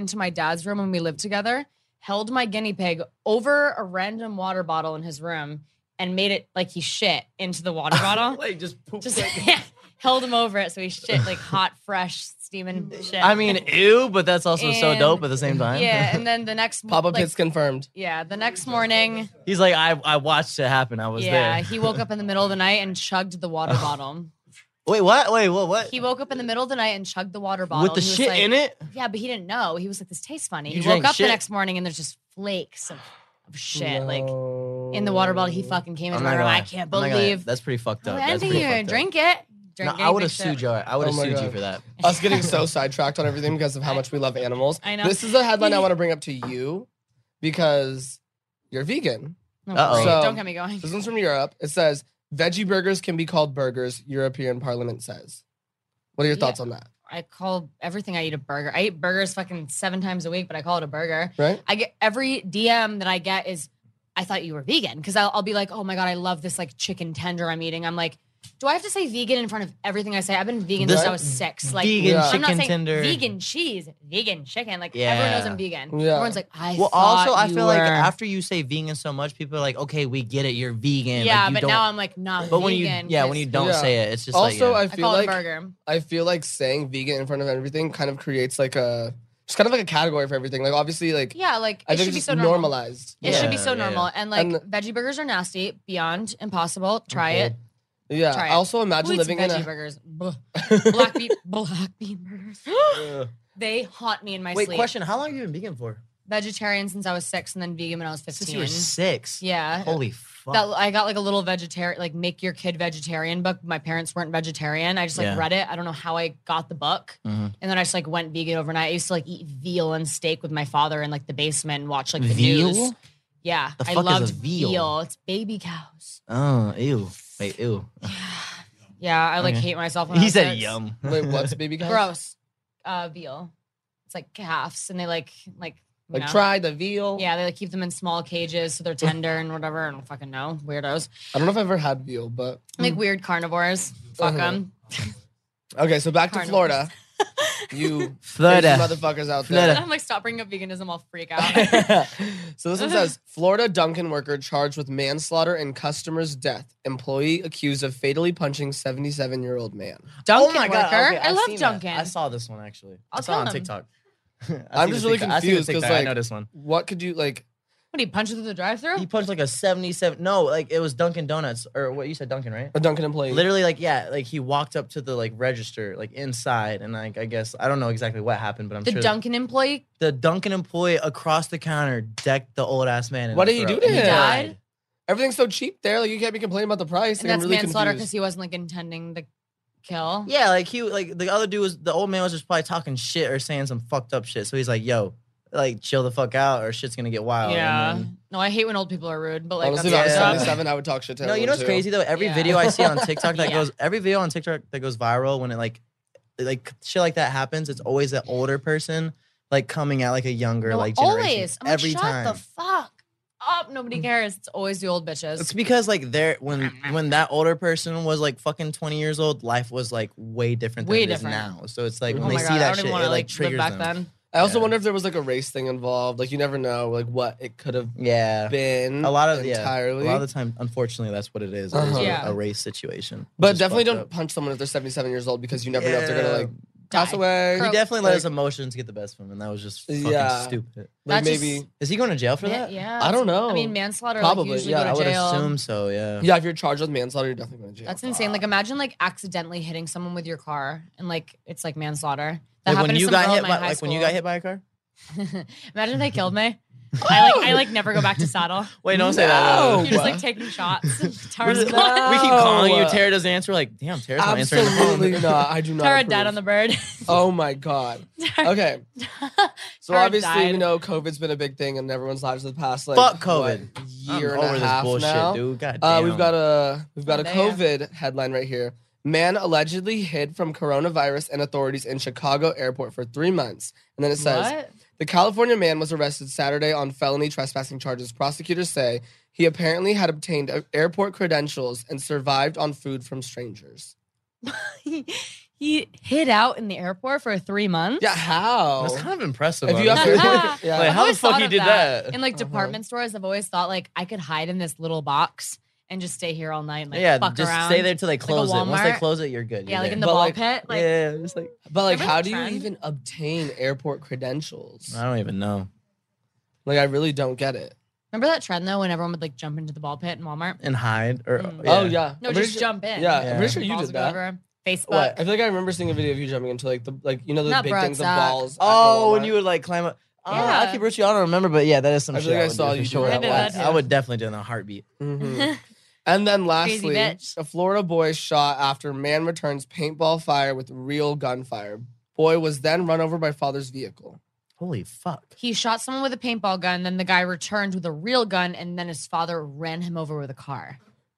dad's room when we lived together, held my guinea pig over a random water bottle in his room and made it like he shit into the water bottle. Like just poop. Just yeah, held him over it so he shit like hot, fresh, steaming shit. I mean, ew, but that's also so And- dope at the same time. Yeah, and then the next Papa like, Pitts confirmed. Yeah, the next morning, He's like, I I watched it happen. I was yeah, there. he woke up in the middle of the night and chugged the water bottle. Wait, what? Wait, what? What? He woke up in the middle of the night and chugged the water bottle. With the He was shit like- in it? Yeah, but he didn't know. He was like, this tastes funny. You he drank woke up shit? the next morning and there's just flakes of, of shit like in the water bottle. He fucking came in I'm the not room. gonna I lie. can't I'm not gonna lie. believe. That's pretty fucked up. I That's didn't think pretty you were gonna fucked up. drink it. Drink No, I would have anything sued shit. you. I would have Oh my sued you God. for that. Us getting so sidetracked on everything because of how much we love animals. I know. This is a headline I want to bring up to you because you're vegan. Oh, Uh-oh. great. So- Don't get me going. This one's from Europe. It says veggie burgers can be called burgers. European Parliament says. What are your Yeah. thoughts on that? I call everything I eat a burger. I eat burgers fucking seven times a week, but I call it a burger. Right? I get every D M that I get is, I thought you were vegan. Because I'll, I'll be like, oh my God, I love this like chicken tender I'm eating. I'm like, do I have to say vegan in front of everything I say? I've been vegan since Right. I was six. Like, Vegan Yeah. I'm not chicken saying tender. vegan cheese, vegan chicken. Like, Yeah. everyone knows I'm vegan. Yeah. Everyone's like, I Well, thought also, I you feel like were. after you say vegan so much, people are like, okay, we get it. You're vegan. Yeah, Like, you but don't- now I'm like, not But vegan. when you, yeah, when you 'cause don't Yeah. say it, it's just Also, like, yeah. I I feel call like it a burger. I feel like saying vegan in front of everything kind of creates like a just kind of like a category for everything. Like obviously, like Yeah, like, I it think should it's be just so normal. normalized. It Yeah, should be so yeah, normal. yeah. And like, And- veggie burgers are nasty, beyond impossible. Try Okay. it. Yeah. Try I it. also Who imagine eats living in veggie a burgers? Blah. Black bean, black bean burgers. They haunt me in my Wait, sleep. question. How long have you been vegan for? Vegetarian since I was six, and then vegan when I was Since fifteen. you were six. Yeah. Holy fuck. That, I got like a little vegetarian, like make your kid vegetarian book. My parents weren't vegetarian. I just like Yeah. read it. I don't know how I got the book, Mhm. and then I just like went vegan overnight. I used to like eat veal and steak with my father in like the basement and watch like the Veal? news. Yeah, The I fuck is a loved veal? It's baby cows. Oh, ew. Wait, ew. Yeah, I like Okay. hate myself. When I He was said six. yum. wait, what's baby cow? Gross. Uh, veal. It's like calves, and they like like you Like know. try the veal. Yeah, they like keep them in small cages so they're tender and whatever. I don't fucking know. Weirdos. I don't know if I've ever had veal, but Like weird carnivores. Fuck Uh-huh. them. okay. So back to Carnivores. Florida. You Florida. crazy motherfuckers out Florida. there. I'm like, stop bringing up veganism. I'll freak out. So this one says Florida Dunkin' worker charged with manslaughter and customer's death. Employee accused of fatally punching seventy-seven-year-old man. Dunkin' oh my God. worker. okay, I I've love seen that. Dunkin'. I saw this one actually. I I'll saw it on kill him. TikTok. I'm just really confused because I like know this one. what could you like? What do you punch it through the drive-through? He punched like a seventy-seven. No, like it was Dunkin' Donuts or what you said, Dunkin', right? A Dunkin' employee. Literally, like yeah, like he walked up to the like register, like inside, and like I guess I don't know exactly what happened, but I'm The sure Dunkin' employee. the Dunkin' employee across the counter decked the old ass man. in What the did he throat, do to and him? died? Everything's so cheap there. Like you can't be complaining about the price. And Like, I'm that's really manslaughter because confused. he wasn't like intending to kill. Yeah, like he like the other dude was the old man was just probably talking shit or saying some fucked up shit. So he's like, "Yo, like chill the fuck out, or shit's gonna get wild." Yeah. And then- No, I hate when old people are rude, but like Honestly, if that's I was Yeah. seventy-seven, I would talk shit to No, you everyone, know what's too. crazy though? Every Yeah. video I see on TikTok that Yeah. goes, every video on TikTok that goes viral when it like, like shit like that happens, it's always an older person like coming at like a younger No, like generation. always. I'm like, every shut time. the fuck up. Nobody cares. It's always the old bitches. It's because like they're when when that older person was like fucking twenty years old, life was like way different than Way it is different. now. So it's like Oh when oh they my see god, I that don't shit, even want it to like like live triggers back them. then. I also Yeah. wonder if there was like a race thing involved. Like you never know like what it could have Yeah. been. A lot of entirely. yeah, a lot of the time, unfortunately, that's what it is. It is Uh-huh. a- Yeah. a, race situation. But which is definitely fucked don't up. punch someone if they're seventy-seven years old because you never know if they're gonna Yeah. like pass Die. away. He Croak. definitely let Like- his emotions get the best of him, and that was just fucking Yeah. stupid. Like That's just- maybe. Is he going to jail for Yeah, that? yeah. I don't it's- know. I mean, manslaughter. Probably, Like, usually yeah, go to I would jail. assume so. Yeah. Yeah, if you're charged with manslaughter, you're definitely going to jail. That's insane. Like, imagine like accidentally hitting someone with your car, and like it's like manslaughter. That Like happened when to you some got girl hit in my by high like when you school. got hit by a car. Imagine if they killed me. I like I like never go back to saddle. Wait, don't say that. No. You're just like taking shots. Tara's No. gone. We keep calling you. No. Tara doesn't answer. We're like, damn, Tara's not answering the Absolutely phone. not. I do not. Tara approve. dead on the bird. Oh my god. Okay. So Tara obviously, died. we know COVID's been a big thing in everyone's lives for the past like Fuck COVID. what, I'm year over and a this half bullshit, now. dude. God Uh, damn. we've got a we've got a Oh, damn. COVID headline right here. Man allegedly hid from coronavirus and authorities in Chicago airport for three months. And then it says What? the California man was arrested Saturday on felony trespassing charges. Prosecutors say he apparently had obtained uh, airport credentials and survived on food from strangers. he, He hid out in the airport for three months. Yeah, how? That's kind of impressive. If you honestly. have to, yeah. Like, I've how the always fuck thought you of did that? In like Uh-huh. department stores, I've always thought like I could hide in this little box and just stay here all night and like yeah, fuck just around. stay there till they a close it. Once they Walmart. close it, you're good. Yeah, You're like in the there. But, ball like, pit. Like, yeah, just like But like, Remember how the do you trend? even obtain airport credentials? I don't even know. Like, I really don't get it. remember that trend though when everyone would like jump into the ball pit in Walmart? And hide or Mm. Oh yeah. No, I'm pretty just sure- jump in. Yeah, Yeah. I'm pretty sure you Balls did would go that. over. Facebook. What? I feel like I remember seeing a video of you jumping into like the like you know those Not big things of Broadsack. balls. at the Oh, when Walmart? you would like climb up. Oh, Yeah. I keep Richie. I don't remember, but yeah, that is some I shit. feel like I would saw do for you do sure. that I, would. once. I would definitely do it in a heartbeat. Mhm. And then Crazy lastly, bitch. a Florida boy shot after man returns paintball fire with real gunfire. Boy was then run over by father's vehicle. Holy fuck! He shot someone with a paintball gun, then the guy returned with a real gun, and then his father ran him over with a car.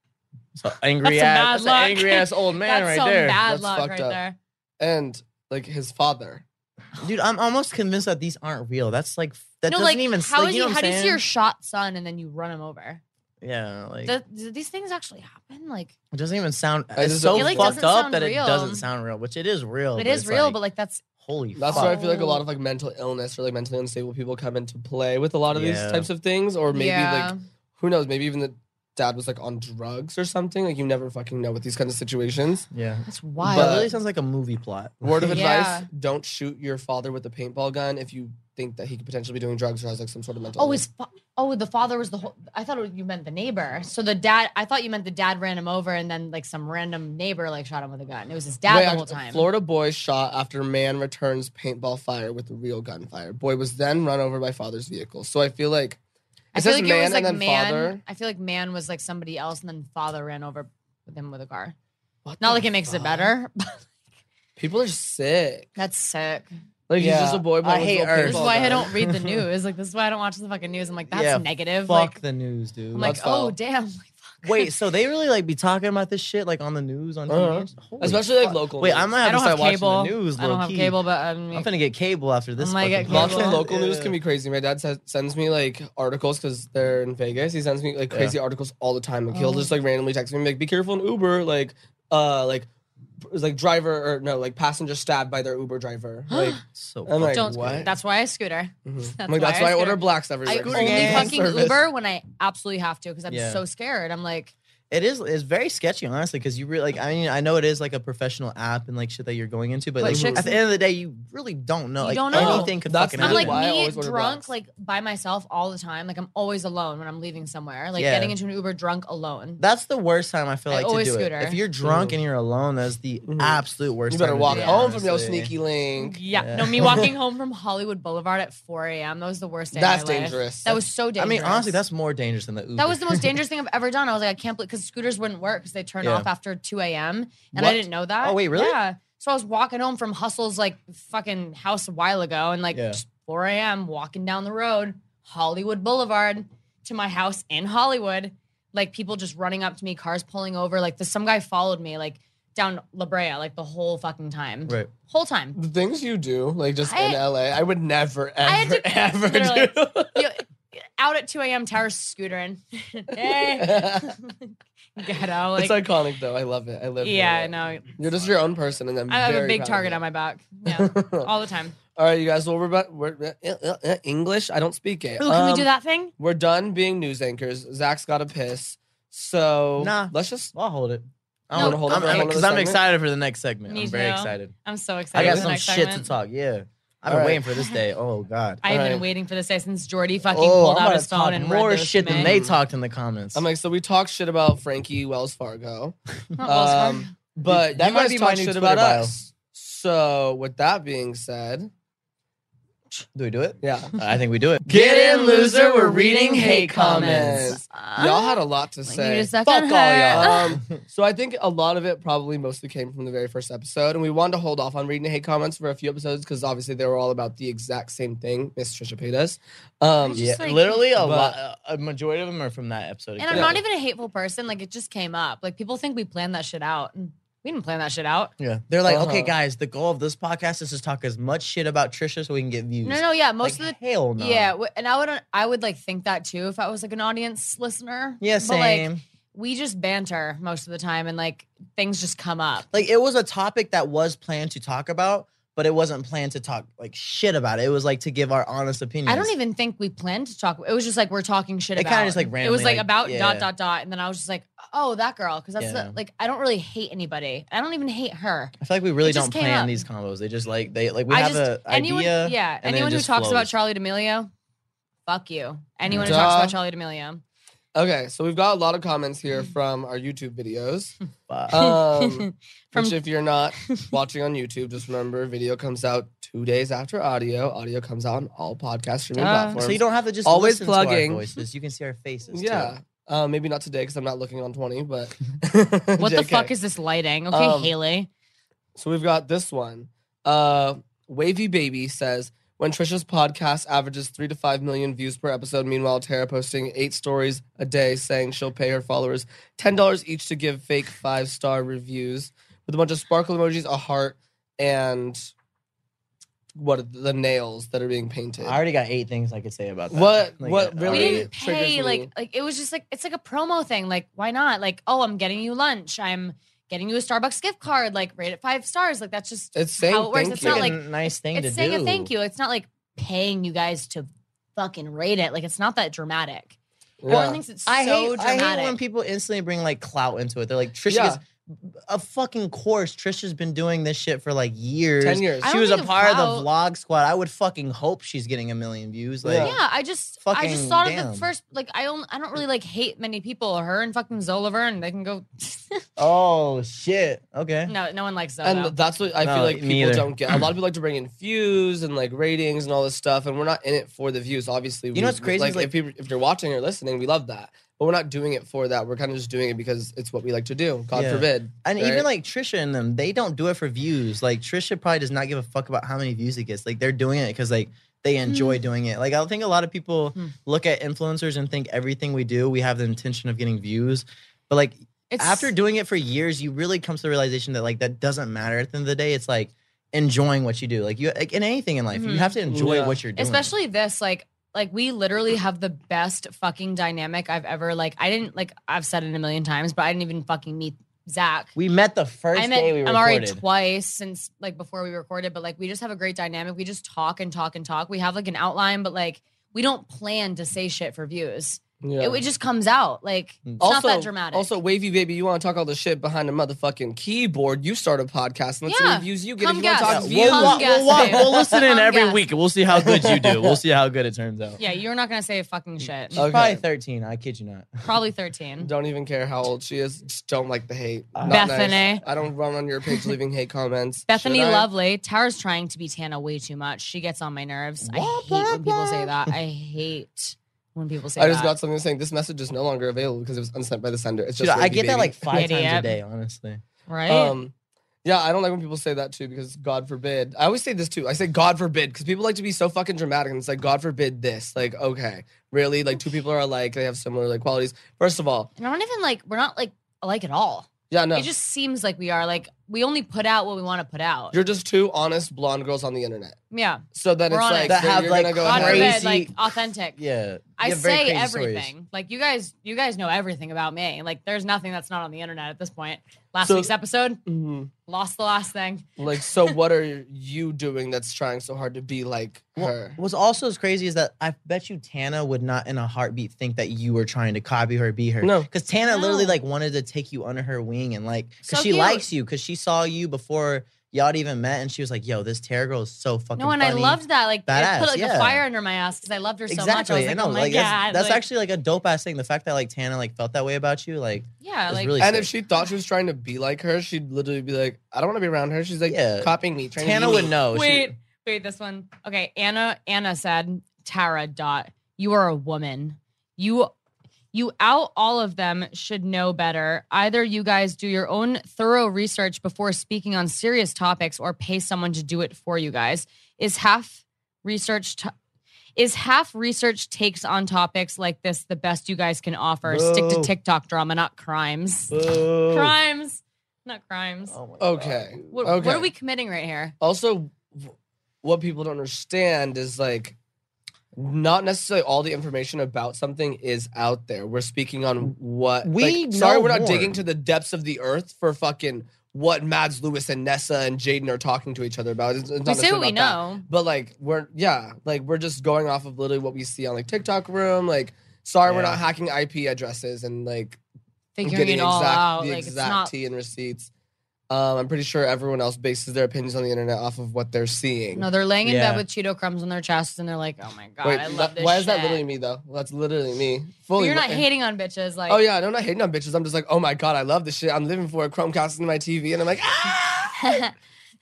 So angry That's some ass, bad that's an luck. angry ass old man That's right some there. bad That's luck fucked right up. there. And like his father. Dude, I'm almost convinced that these aren't real. That's like that no, doesn't like even. how like, is you know he, what how I'm do you see saying? your shot son and then you run him over? Yeah, like Do, do these things actually happen? Like it doesn't even sound. I It's just- so I feel like it fucked doesn't up sound that real. it doesn't sound real, which it is real. it but is it's real, like, but like that's holy. That's fuck. why I feel like a lot of like mental illness or like mentally unstable people come into play with a lot of these Yeah. types of things. Or maybe yeah. like who knows, maybe even the dad was like on drugs or something. Like you never fucking know with these kinds of situations. Yeah, that's but wild. it really sounds like a movie plot. Word of advice, Yeah. don't shoot your father with a paintball gun if you think that he could potentially be doing drugs or has like some sort of mental Oh, illness. his fa- oh, the father was the whole. I thought it was, you meant the neighbor. So the dad. I thought you meant the dad ran him over, and then like some random neighbor like shot him with a gun. It was his dad Wait, the act- whole time. Florida boy shot after man returns paintball fire with real gunfire. Boy was then run over by father's vehicle. So I feel like I it feel says like it was man like and then man. father. I feel like man was like somebody else, and then father ran over with him with a car. What Not the like it makes it fuck? better. But People are sick. that's sick. Like he's Yeah, just a boy. I playing with hate little Earth. This is paintball why I guns. don't read the news. Like this is why I don't watch the fucking news. I'm like that's Yeah, negative. Fuck Like the news, dude. I'm like That's foul. oh damn. Like, fuck. Wait, so they really like be talking about this shit like on the news on T V? Uh-huh. Holy Especially like fuck. local. Wait, news. I might I have to don't start have watching cable. the news. I don't have low-key. cable, but I mean, I'm finna get cable after this. I might get fucking cable. Watching Cable. local news Yeah. can be crazy. My dad says, sends me like articles because they're in Vegas. He sends me like crazy articles all the time. Like he'll Oh. just like randomly text me like, "Be careful in Uber." Like, uh, like, like driver or no, like passenger stabbed by their Uber driver. Like, So I'm like, don't. what? That's why I scooter. Mhm. That's I'm like, that's why why I I order scooter. blacks everywhere. I 'cause only it's fucking service. Uber when I absolutely have to because I'm Yeah. so scared. I'm like, it is. It's very sketchy, honestly, because you really like. I mean, I know it is like a professional app and like shit that you're going into, but, But like chicks- at the end of the day, you really don't know. You Like don't know. anything could That's fucking really I'm like happen. why I me always order drunk, blacks. like by myself all the time. Like I'm always alone when I'm leaving somewhere. Like Yeah. getting into an Uber drunk alone. That's the worst time I feel I like to always do scooter. it. If you're drunk Mhm. and you're alone, that's the Mhm. absolute worst. You better time to walk do it, home from your honestly. sneaky link. Yeah. Yeah. No, me walking home from Hollywood Boulevard at four a.m. That was the worst day. That's of my life. dangerous. That was so I dangerous. mean, honestly, that's more dangerous than the Uber. that was the most dangerous thing I've ever done. I was like, I can't believe because scooters wouldn't work because they turn Yeah. off after two a.m. and What? I didn't know that. Oh, wait, really? Yeah. So I was walking home from Hustle's like fucking house a while ago, and like Yeah. just four a.m. walking down the road, Hollywood Boulevard to my house in Hollywood. Like people just running up to me, cars pulling over. Like the, some guy followed me like down La Brea like the whole fucking time. Right. Whole time. The things you do, like just I- in L A, I would never, I had ever, to- ever literally. do. You- out at two a.m. Towers scootering. hey. Ghetto. Like, it's iconic though. I love it. I live. yeah, for I it. know. You're just your own person, and I'm I have a very big proud of target it. on my back. Yeah. All the time. All right, you guys. Well, we're about we're uh, uh, uh, English. I don't speak it. Ooh, can we Um, do that thing? We're done being news anchors. Zach's got to piss, so Nah. let's just. I'll hold it. No, wanna hold it for a whole Because nother I'm segment? excited for the next segment. Me I'm very too. excited. I'm so I excited. got for the some next shit segment. to talk. Yeah, I've been All right. waiting for this day. Oh God. I've been Alright. waiting for this day since Jordy fucking Oh, pulled I'm out about his to phone talk and more read this shit to than me. they talked in the comments. I'm like, so we talked shit about Frankie Wells Fargo, Not Wells Fargo. um, but That you might guys be my talked new shit Twitter about bio. us. So with that being said, Do we do it? yeah. I think we do it. Get in, loser. We're reading hate comments. Uh, Y'all had a lot to like, say. you just suck Fuck on all her. y'all. Um, so I think a lot of it probably mostly came from the very first episode, and we wanted to hold off on reading the hate comments for a few episodes because obviously they were all about the exact same thing. Miss Trisha Paytas. Um, Just Yeah, like- literally a But- lot. A majority of them are from that episode. And I'm Yeah. not even a hateful person. Like it just came up. Like people think we planned that shit out. And we didn't plan that shit out. Yeah, they're like, Uh-huh. okay, guys, the goal of this podcast is to talk as much shit about Trisha so we can get views. No, no, yeah. Most Like, of the hell no. yeah, w- and I would I would like think that too if I was like an audience listener. Yeah, But, like, same. we just banter most of the time, and like things just come up. Like it was a topic that was planned to talk about, but it wasn't planned to talk like shit about it. It was like to give our honest opinions. I don't even think we planned to talk. It was just like we're talking shit It about. kinda just, like, It was randomly, like, like, about yeah. dot dot dot, and then I was just like, oh, that girl, because that's Yeah. the, like I don't really hate anybody. I don't even hate her. I feel like we really It just don't came plan up. these combos. They just like they like we I have just a anyone, idea. yeah. and then it Anyone who just talks about flows. Charlie D'Amelio, fuck you. Anyone who Duh. talks about Charlie D'Amelio. Okay, so we've got a lot of comments here from our YouTube videos. Fuck. Um, From- which if you're not watching on YouTube, just remember video comes out two days after audio. Audio comes out on all podcast streaming Uh, platforms. So you don't have to just Always listen plugging. to our voices. You can see our faces. Yeah. Too. Uh, maybe not today because I'm not looking on twenty, but What the J K. fuck is this lighting? Okay, Um, Haley. So we've got this one. Uh, Wavy Baby says, when Trisha's podcast averages three to five million views per episode, meanwhile Tara posting eight stories a day saying she'll pay her followers ten dollars each to give fake five star reviews with a bunch of sparkle emojis, a heart, and what the nails that are being painted. I already got eight things I could say about that. What- Like, what I really- We already- didn't triggers pay me. like like it was just like it's like a promo thing. Like why not? Like oh, I'm getting you lunch. I'm getting you a Starbucks gift card. Like rate it five stars. Like that's just It's saying how it works. thank It's you. not Like like a nice thing to it's saying do. a thank you. It's not like paying you guys to fucking rate it. Like it's not that dramatic. Yeah. Everyone thinks it's I so hate, I dramatic. hate when people instantly bring like clout into it. They're like, Trisha Yeah. gets a fucking course. Trisha's been doing this shit for like years. ten years. I She don't was a think part of clout- the vlog squad. I would fucking hope she's getting a million views. Like, Yeah. Yeah, I just I Fucking just thought of damn. the first like I don't I don't really like hate many people. Her and fucking Zoliver, and they can go. oh shit. Okay. no, no one likes Zoe. And that's what I No, feel like me people either. don't get. A lot of people like to bring in views and like ratings and all this stuff, and we're not in it for the views. Obviously, we, know what's crazy Like, is, like- if people, if you're watching or listening, we love that, but we're not doing it for that. We're kind of just doing it because it's what we like to do. God Yeah. forbid. And right? even like Trisha and them, they don't do it for views. Like Trisha probably does not give a fuck about how many views it gets. Like they're doing it because like they enjoy doing it. Like I think a lot of people Hmm. look at influencers and think everything we do, we have the intention of getting views. But like it's after doing it for years, you really come to the realization that like that doesn't matter. At the end of the day, it's like enjoying what you do. Like you like in anything in life, you Mhm. have to enjoy Yeah. what you're doing. especially this like like we literally have the best fucking dynamic I've ever like I didn't like I've said it a million times, but I didn't even fucking meet Zach. we met the first I met day we I'm recorded. already twice since like before we recorded, but like we just have a great dynamic. We just talk and talk and talk. We have like an outline, but like we don't plan to say shit for views. Yeah. It, it just comes out. Like it's also, not that dramatic. Also, Wavy Baby, you want to talk all the shit behind a motherfucking keyboard? You start a podcast and let's see Yeah. what views you get. Come If you want to guess. talk Yeah, views, Come we'll, wa- guess, we'll, wa- babe. we'll listen in Come every guess. week and we'll see how good you do. We'll see how good it turns out. yeah, you're not gonna say fucking shit. She's Okay. probably thirteen. I kid you not. Probably thirteen. don't even care how old she is. Just don't like the hate. Uh, Not Bethany. nice. I don't run on your page leaving hate comments. Bethany Should I? Lovely. Tara's trying to be Tana way too much. She gets on my nerves. I Wah, hate wah, when people say wah. that. I hate when people say I just that. got something saying this message is no longer available because it was unsent by the sender. It's Dude, just I Wavy get that Baby. like five times a Idiot. day, honestly. right? Um, yeah, I don't like when people say that too because God forbid. I always say this too. I say God forbid because people like to be so fucking dramatic and it's like God forbid this. Like, okay, really? Like two people are alike. They have similar like qualities. First of all, and I don't even like, we're not like alike at all. yeah, no, It just seems like we are. Like, we only put out what we want to put out. you're just two honest blonde girls on the internet. yeah. So then We're it's honest. like That you're- have, you're like, gonna go God ahead. forbid, Crazy- like authentic. Yeah. I You have very say crazy everything. stories. Like you guys, you guys know everything about me. Like there's nothing that's not on the internet at this point. Last So- week's episode, Mhm. lost the last thing. Like, so what are you doing that's trying so hard to be like Well, her? what's also as crazy is that I bet you Tana would not in a heartbeat think that you were trying to copy her, be her. No. Because Tana literally No. like wanted to take you under her wing and like, because So she cute. likes you, because she saw you before y'all had even met, and she was like, "Yo, this Tara girl is so fucking No, and funny." I loved that. Like it Badass, put like yeah. a fire under my ass because I loved her so much. I Exactly. was I like, know. oh my like god, that's, that's like, actually like a dope ass thing. The fact that like Tana like felt that way about you, like yeah, was like really And sick. if she thought she was trying to be like her, she'd literally be like, I don't want to be around her. She's like Yeah. copying me. Trying Tana to be would me. know. She- wait, wait, this one. Okay, Anna. Anna said, Tara. Dot. You are a woman. You. You out all of them should know better. Either you guys do your own thorough research before speaking on serious topics or pay someone to do it for you guys. Is half research t- is half research takes on topics like this the best you guys can offer? Stick to Boo. TikTok drama, not crimes. Boo. Crimes, not crimes. Oh my Okay. God. What, okay. what are we committing right here? Also, w- what people don't understand is like, not necessarily all the information about something is out there. We're speaking on what We like, sorry, know we're not more. digging to the depths of the earth for fucking what Mads Lewis and Nessa and Jaden are talking to each other about. It's, it's not We say what necessarily we about that. know. But like we're yeah, like we're just going off of literally what we see on like TikTok room. Like, sorry, we're Yeah. not hacking I P addresses and like Figuring getting it all exact, out. the Like, it's exact not. tea and receipts. Um, I'm pretty sure everyone else bases their opinions on the internet off of what they're seeing. No, they're laying in Yeah. bed with Cheeto crumbs on their chests, and they're like, "Oh my god, Wait, I love that- this." why is that shit." literally me though? That's literally me. But Fully. you're not li- hating on bitches, like. Oh yeah, no, I'm not hating on bitches. I'm just like, oh my god, I love this shit. I'm living for it. Chromecast in my T V, and I'm like, ah!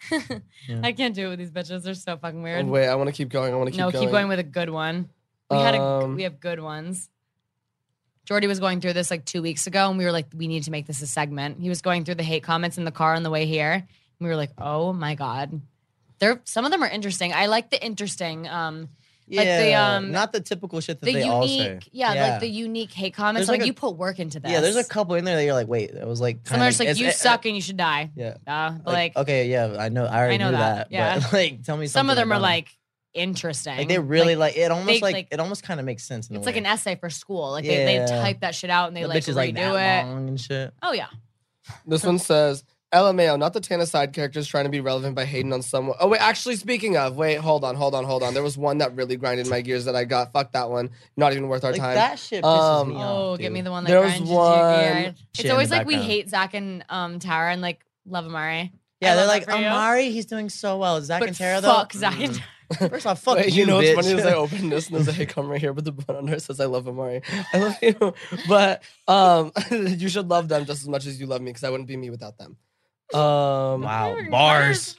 I can't do it with these bitches. They're so fucking weird. Wait, I want to keep going. I want to keep no, going. keep going with a good one. We had a Um, we have good ones. Jordy was going through this like two weeks ago, and we were like, we need to make this a segment. He was going through the hate comments in the car on the way here, and we were like, oh my god, they're some of them are interesting. I like the interesting, um, Yeah, like the um, not the typical shit that the they all say. unique, yeah, like the unique hate comments. There's Like, like a- you put work into this. Yeah, there's a couple in there that you're like, wait, that was like. Some kinda- are just like, it's- you it- suck and you should die. Yeah. Uh, but Like, like, okay, yeah, I know, I already I know knew that, that. yeah. But like, tell me some something of them are about it. like interesting. Like they really like, it. Almost they, like, like- it almost kind of makes sense. In It's a like way. an essay for school. Like they, they Yeah. type that shit out and they The like bitch is redo like that it. long and shit. Oh yeah. This one says, L M A O, not the Tana side characters trying to be relevant by hating on someone. Oh, wait, actually, speaking of, wait, hold on, hold on, hold on. There was one that really grinded my gears that I got. Fuck that one. Not even worth our Like time. that shit pisses Um, me off. Oh, dude. give me the one that There was grinds one your gear. shit It's in always the like we background. hate Zach and um Tara and like love Amari. Yeah, I they're love like that for you. Amari. He's doing so well. Zach But and Tara though. fuck Zach and Mm. First off, fuck Wait, you, you know what's bitch. funny is I opened this and there's a hate comment right here, but the button under it says I love Amari. I love you. But um, you should love them just as much as you love me because I wouldn't be me without them. Um, Wow, bars.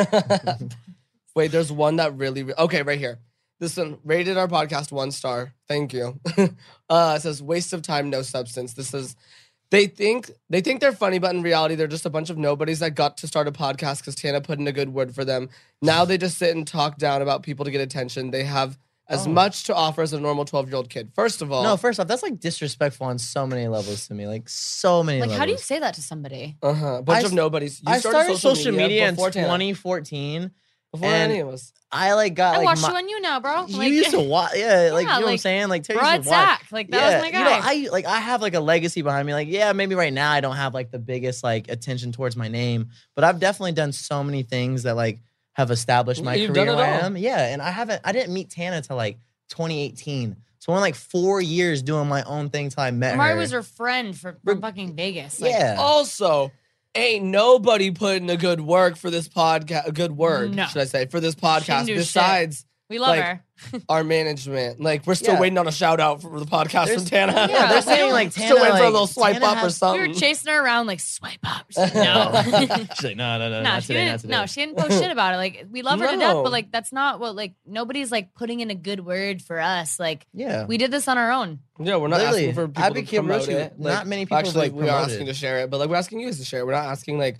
Wait, there's one that really, re- okay, right here. This one rated our podcast one star. Thank you. uh, it says waste of time, no substance. This is they think they think they're funny, but in reality, they're just a bunch of nobodies that got to start a podcast because Tana put in a good word for them. Now they just sit and talk down about people to get attention. They have as Oh. much to offer as a normal twelve year old kid. First of all, No, first off, that's like disrespectful on so many levels to me. Like so many Like, levels. how do you say that to somebody? uh huh, bunch I of s- nobodies. You I started social media, in before Tana, twenty fourteen. before and any of us. I like got I like watched my, you on you now, bro. you Like, used to watch, yeah, like you know what I'm like, saying, like Terry Broad used to watch. Zach. Like that was my guy. You know, I like I have like a legacy behind me. Like, yeah, maybe right now I don't have like the biggest like attention towards my name, but I've definitely done so many things that like have established my You've career done it where I all. am. Yeah, and I haven't. I didn't meet Tana till like twenty eighteen. So I'm like four years doing my own thing till I met Amari her. was her friend for, from fucking Vegas. Like, yeah. Also, ain't nobody putting a good work for this podcast. A good word, No. should I say, for this didn't podcast? do shit. Besides we love like, her. our management, like we're still Yeah. waiting on a shout out for the podcast There's- from Tana. Yeah, Yeah, they're saying like Tana, still waiting for a like, little swipe Tana up or has- We something. were chasing her around like swipe up. She's like, no. She's like, no, no, no, No, not she today, not didn't. today. No, she didn't post shit about it. Like we love her to death, No. but like that's not what like nobody's like putting in a good word for us. Like Yeah. we did this on our own. Yeah, we're not Literally, asking for people I to became promote Roshi. it. Not many people, Actually, like, we are promote asking it. to share it, but like we're asking you guys to share it. We're not asking like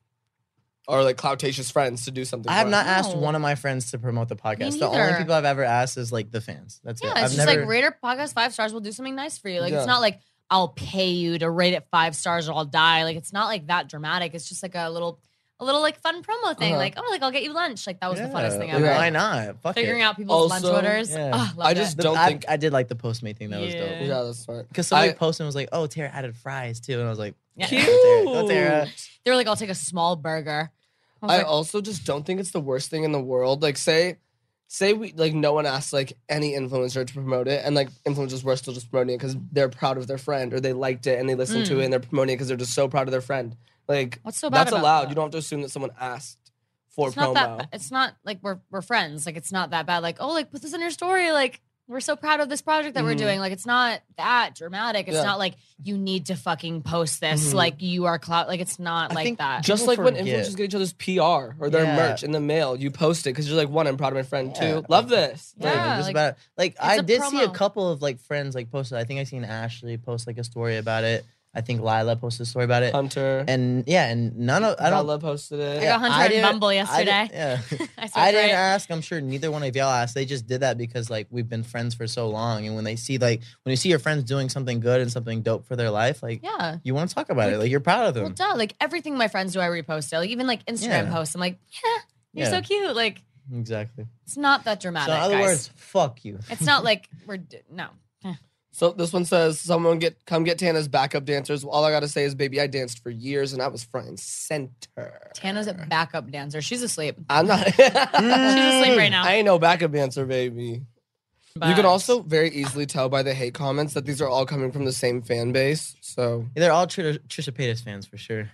our like cloutacious friends to do something. I have for not us. asked No. one of my friends to promote the podcast. The only neither. people I've ever asked is like the fans. That's Yeah, it. it's I've just never, like rate our podcast five stars. We'll do something nice for you. Like Yeah. it's not like I'll pay you to rate it five stars or I'll die. Like it's not like that dramatic. It's just like a little, a little like fun promo thing. Uh-huh. Like oh, like I'll get you lunch. Like that was the funnest thing Yeah, ever. Why not? Fuck Figuring it. out people's Also- lunch orders. Yeah. Ah, loved I just it. The- don't I, think- I did like the Postmate thing. That was Yeah. dope. Yeah, that's smart. Because somebody I- posted and was like, "Oh, Tara added fries too," and I was like, Yeah. "Go Tara, go Tara." They were like, I'll take a small burger. I was I like, also just don't think it's the worst thing in the world. Like, say, say we like no one asks like any influencer to promote it, and like influencers were still just promoting it because they're proud of their friend or they liked it and they listened to Mm. it and they're promoting it because they're just so proud of their friend. Like, What's so bad that's about allowed. that? You don't have to assume that someone asked for it's promo. not that. ba- It's not like we're we're friends. Like it's not that bad. Like oh, like put this in your story. Like we're so proud of this project that we're Mhm. doing. Like it's not that dramatic. It's Yeah. not like you need to fucking post this. Mhm. Like you are clout. Like it's not I like think that. Just People like when forget. influencers get each other's P R or their Yeah. merch in the mail, you post it because you're like, one, I'm proud of my friend. Yeah. Two, love this. Yeah. Like, just like, about like I a did see a promo. couple of like friends like posted. I think I seen Ashley post like a story about it. I think Lila posted a story about it. Hunter. And yeah, and none of I don't. Bella posted it. I got Hunter I and didn't- Bumble I yesterday. didn't- yeah. I, I didn't right. ask. I'm sure neither one of y'all asked. They just did that because like we've been friends for so long, and when they see like when you see your friends doing something good and something dope for their life, like Yeah. you want to talk about it. Like you're proud of them. Well, duh. Like everything my friends do, I repost it. Like even like Instagram Yeah. posts. I'm like, yeah, you're Yeah. so cute. Like Exactly. It's not that dramatic, So in other guys. words, fuck you. It's not like we're d- no. So this one says, someone get come get Tana's backup dancers. All I gotta say is, baby, I danced for years and I was front and center. Tana's a backup dancer. She's asleep. I'm not. She's asleep right now. I ain't no backup dancer, baby. But You can also very easily tell by the hate comments that these are all coming from the same fan base. So They're all Tr- Trisha Paytas fans for sure.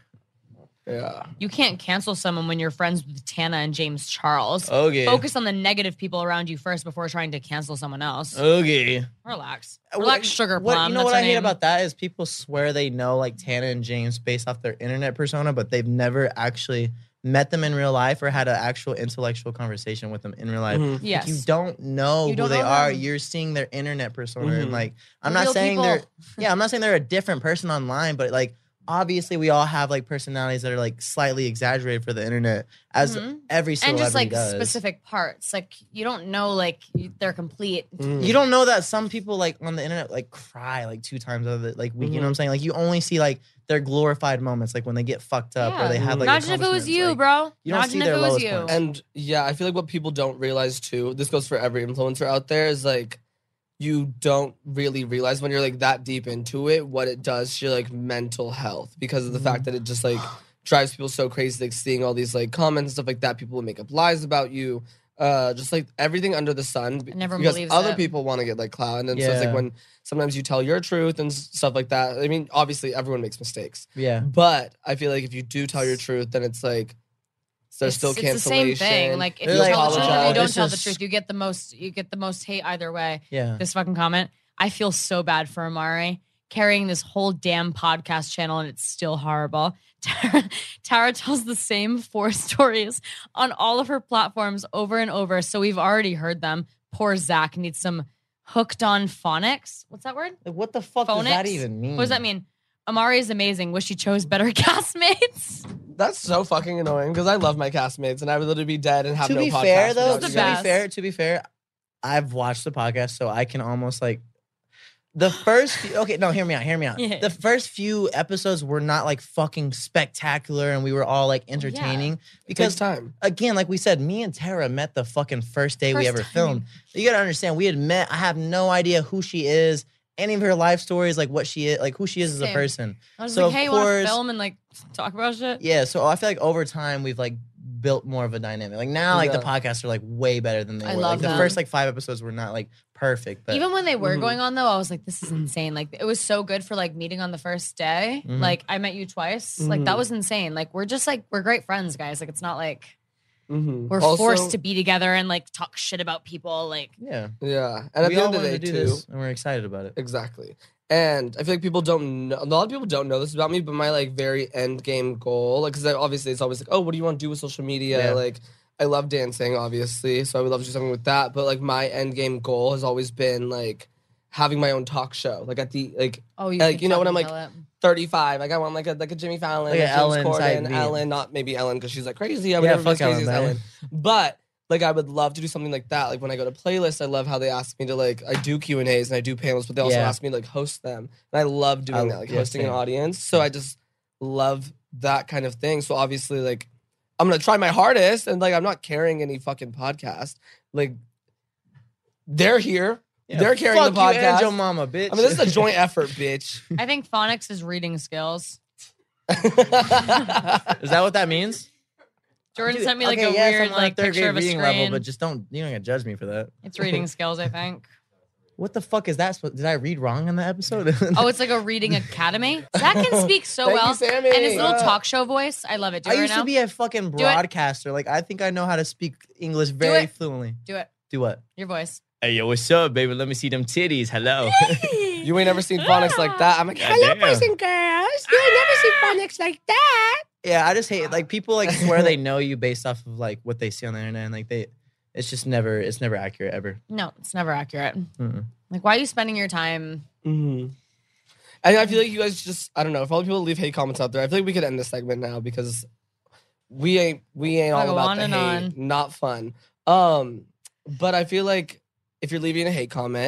yeah, you can't cancel someone when you're friends with Tana and James Charles. Okay. Focus on the negative people around you first before trying to cancel someone else. Okay. Relax. Uh, Relax, what- sugar what- plum. You know That's what her I hate name. about that is people swear they know like Tana and James based off their internet persona, but they've never actually met them in real life or had an actual intellectual conversation with them in real life. Mhm. Like, Yes. you don't know You who don't they know are. them. You're seeing their internet persona, Mhm. and like I'm They're not real saying people. they're yeah, I'm not saying they're a different person online, but like obviously we all have like personalities that are like slightly exaggerated for the internet, as Mhm. every celebrity and just like does. specific parts. Like you don't know, like you, they're complete. Mm. You don't know that some people like on the internet like cry like two times out of the like week. You know what I'm saying? Like you only see like their glorified moments, like when they get fucked up or they have like Imagine if it was accomplishments, you, like, bro. you don't Imagine see if their it was lowest you. points. and yeah, I feel like what people don't realize too. This goes for every influencer out there. Is like you don't really realize when you're like that deep into it what it does to your like mental health because of the fact that it just like drives people so crazy, like seeing all these like comments and stuff like that. People will make up lies about you. Uh, just like everything under the sun, b- And everyone because believes other it. people want to get like clout, and then so it's Yeah. like when sometimes you tell your truth and s- stuff like that. I mean, obviously everyone makes mistakes, yeah. but I feel like if you do tell your truth, then it's like there's It's, still it's the cancellation. same thing. Like if They're you like, tell the truth or you apologize. don't This tell the is- truth, you get the most. You get the most hate either way. Yeah. This fucking comment. I feel so bad for Amari carrying this whole damn podcast channel, and it's still horrible. Tara, Tara tells the same four stories on all of her platforms over and over, so we've already heard them. Poor Zach needs some hooked on phonics. What's that word? Like, what the fuck does that Phonics? even mean? What does that mean? Amari is amazing. Wish she chose better castmates. That's so fucking annoying because I love my castmates and I would literally be dead and have To no be podcast fair though, without to the you be guys. best. fair, to be fair, I've watched the podcast, so I can almost like the first few, okay, no, hear me out, hear me out. Yeah. The first few episodes were not like fucking spectacular and we were all like entertaining It takes because time. again, like we said, me and Tara met the fucking first day we First ever time. filmed. You gotta understand, we had met. I have no idea who she is, any of her life stories, like what she is, like who she is as a Same. person. I was So, like, of hey, you want to course- film and like talk about shit? Yeah, so I feel like over time we've like built more of a dynamic. Like now, like the Yeah. podcasts are like way better than they I were. love like the them. first like five episodes were not like perfect, but Even when they were Mhm. going on though, I was like, this is insane. Like it was so good for like meeting on the first day. Mhm. Like I met you twice. Like that Mhm. was insane. Like we're just like we're great friends, guys. Like it's not like Mm-hmm. we're forced to be together and like talk shit about people. Like yeah, Yeah, and at we the all end of the wanted day to do too. this, and we're excited about it. Exactly. And I feel like people don't know, a lot of people don't know this about me, but my like very end game goal, like, cause I, obviously it's always like, oh, what do you want to do with social media? Yeah. Like, I love dancing, obviously. So I would love to do something with that. But like my end game goal has always been like having my own talk show. Like at the, like oh, you, Like, could you know, when fucking I'm, kill it. thirty-five, like I want like a, like a Jimmy Fallon, Like a a James Ellen Corden, type beat. Ellen, not maybe Ellen, cause she's like crazy. I would Yeah, never be as fuck crazy as Ellen, Ellen. man. But like I would love to do something like that. Like when I go to playlists, I love how they ask me to like I do Q and A's and I do panels, but they also Yeah. ask me to like host them, and I love doing I- that, like yeah, hosting an same. audience. So I just love that kind of thing. So obviously, like I'm gonna try my hardest, and like I'm not carrying any fucking podcast. Like they're here, Yeah, they're carrying the fuck you and podcast. your mama, bitch. I mean, this is a joint effort, bitch. I think phonics is reading skills. Is that what that means? Jordan Dude, sent me like okay, a yes, weird I'm on like third picture grade of a reading screen. level, but just don't you don't gotta judge me for that. It's reading skills, I think. What the fuck is that? supposed- Did I read wrong in the episode? Oh, it's like a reading academy. Zach can speak so Thank you, well, Sammy. and his little Uh, talk show voice. I love it. Do I it right used now. to be a fucking it. broadcaster. Like I think I know how to speak English very it. fluently. Do it. Do what? Your voice. Hey yo, what's up, baby? Let me see them titties. Hello. You ain't never seen phonics like that. I'm like, hello, Goddamn. boys and girls. You ain't never seen phonics like that. Yeah, I just hate like people like swear they know you based off of like what they see on the internet, and like they, it's just never, it's never accurate ever. No, it's never accurate. Mm-mm. Like, why are you spending your time? Mm-hmm. And I feel like you guys just, I don't know, if all the people leave hate comments out there, I feel like we could end this segment now because we ain't, we ain't I'll all go about on the and hate. on. Not fun. Um, but I feel like if you're leaving a hate comment,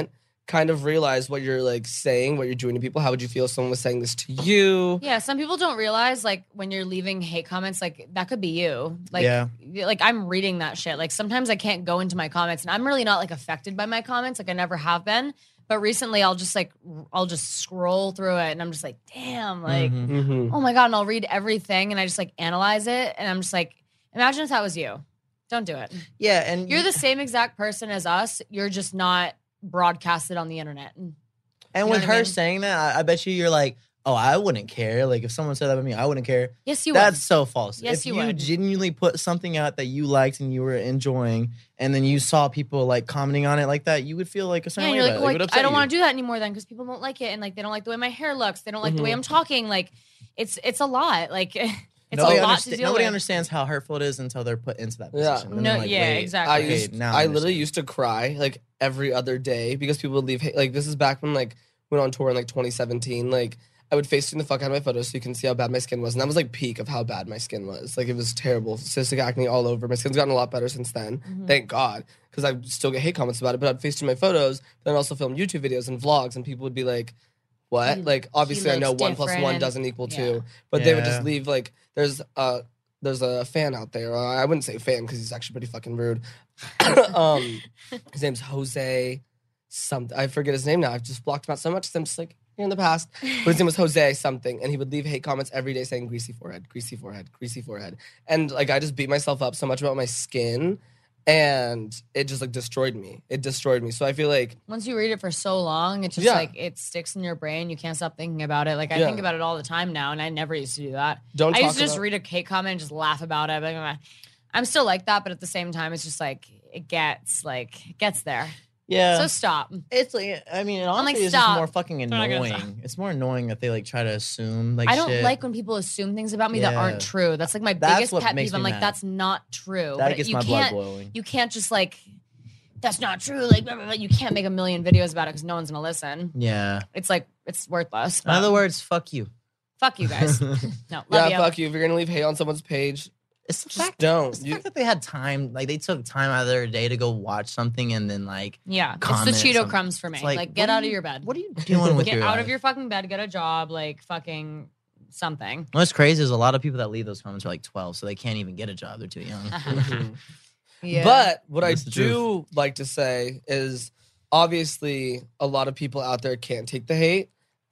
kind of realize what you're like saying, what you're doing to people? How would you feel if someone was saying this to you? Yeah, some people don't realize like when you're leaving hate comments, like that could be you. Like, Yeah. like I'm reading that shit. Like sometimes I can't go into my comments, and I'm really not like affected by my comments. Like I never have been. But recently, I'll just like I'll just scroll through it, and I'm just like, damn, like Mm-hmm. oh my god, and I'll read everything, and I just like analyze it, and I'm just like, imagine if that was you. Don't do it. Yeah, and You're the same exact person as us. You're just not broadcasted on the internet. And know with what I her mean? saying that, I, I bet you you're like, oh, I wouldn't care. Like if someone said that about me, I wouldn't care. Yes, you That's would. so false. Yes, if you you, would. genuinely put something out that you liked and you were enjoying, and then you saw people like commenting on it like that, you would feel like a Yeah, certain and way you're like, about well, it. It would like, upset I don't you. want to do that anymore then because people don't like it, and like they don't like the way my hair looks. They don't like the way Mhm. I'm talking. Like it's it's a lot. Like it's Nobody, a lot understa- to deal nobody with. understands how hurtful it is until they're put into that Yeah. position. Then No, they're like, yeah, wait, exactly. I okay, used, now I I literally understand. used to cry like every other day because people would leave. hate- Like this is back when like went on tour in like twenty seventeen. Like I would FaceTune the fuck out of my photos so you can see how bad my skin was, and that was like peak of how bad my skin was. Like it was terrible, cystic acne all over. My skin's gotten a lot better since then, Mm-hmm. thank God, because I still get hate comments about it. But I'd FaceTune my photos, but then also film YouTube videos and vlogs, and people would be like, "What?" He- like obviously I he know looks one plus different one and- doesn't equal yeah. two, but they would just Yeah. leave like there's uh there's a fan out there. Uh, I wouldn't say fan because he's actually pretty fucking rude. um, his name's Jose. Something I forget his name now. I've just blocked him out so much. 'Cause I'm just like here in the past. But his name was Jose something, and he would leave hate comments every day saying "greasy forehead, greasy forehead, greasy forehead," and like I just beat myself up so much about my skin, and it just like destroyed me. It destroyed me. So I feel like Once you read it for so long, it's just Yeah. like it sticks in your brain. You can't stop thinking about it. Like I Yeah. think about it all the time now, and I never used to do that. don't I talk used to just about- read a hate comment and just laugh about it. Like, I'm still like that, but at the same time, it's just like it gets like it gets there. Yeah. So stop. It's like, I mean, it honestly like, is stop. just more fucking They're not gonna stop. annoying. It's more annoying that they like try to assume like I don't shit. like when people assume things about me that Yeah. aren't true. That's like my That's biggest what pet makes peeve. I'm me like, mad. that's not true. That But gets you my blood can't, boiling. you can't just like, that's not true. Like, blah, blah, blah. You can't make a million videos about it because no one's gonna listen. Yeah. It's like it's worthless. In other but words, fuck you. fuck you guys. No, love yeah, you. fuck you. If you're gonna leave hate on someone's page, It's the just fact, don't. it's the You- fact that they had time, like they took time out of their day to go watch something and then like, Yeah, comment it's the Cheeto something. crumbs for me. It's Like, like, get what are out of you- your bed. what are you doing with Get your out life? of your fucking bed. Get a job. Like fucking something. What's crazy is a lot of people that leave those comments are like twelve, so they can't even get a job. They're too young. Yeah. But what I That's the do like to say is obviously a lot of people out there can't take the hate,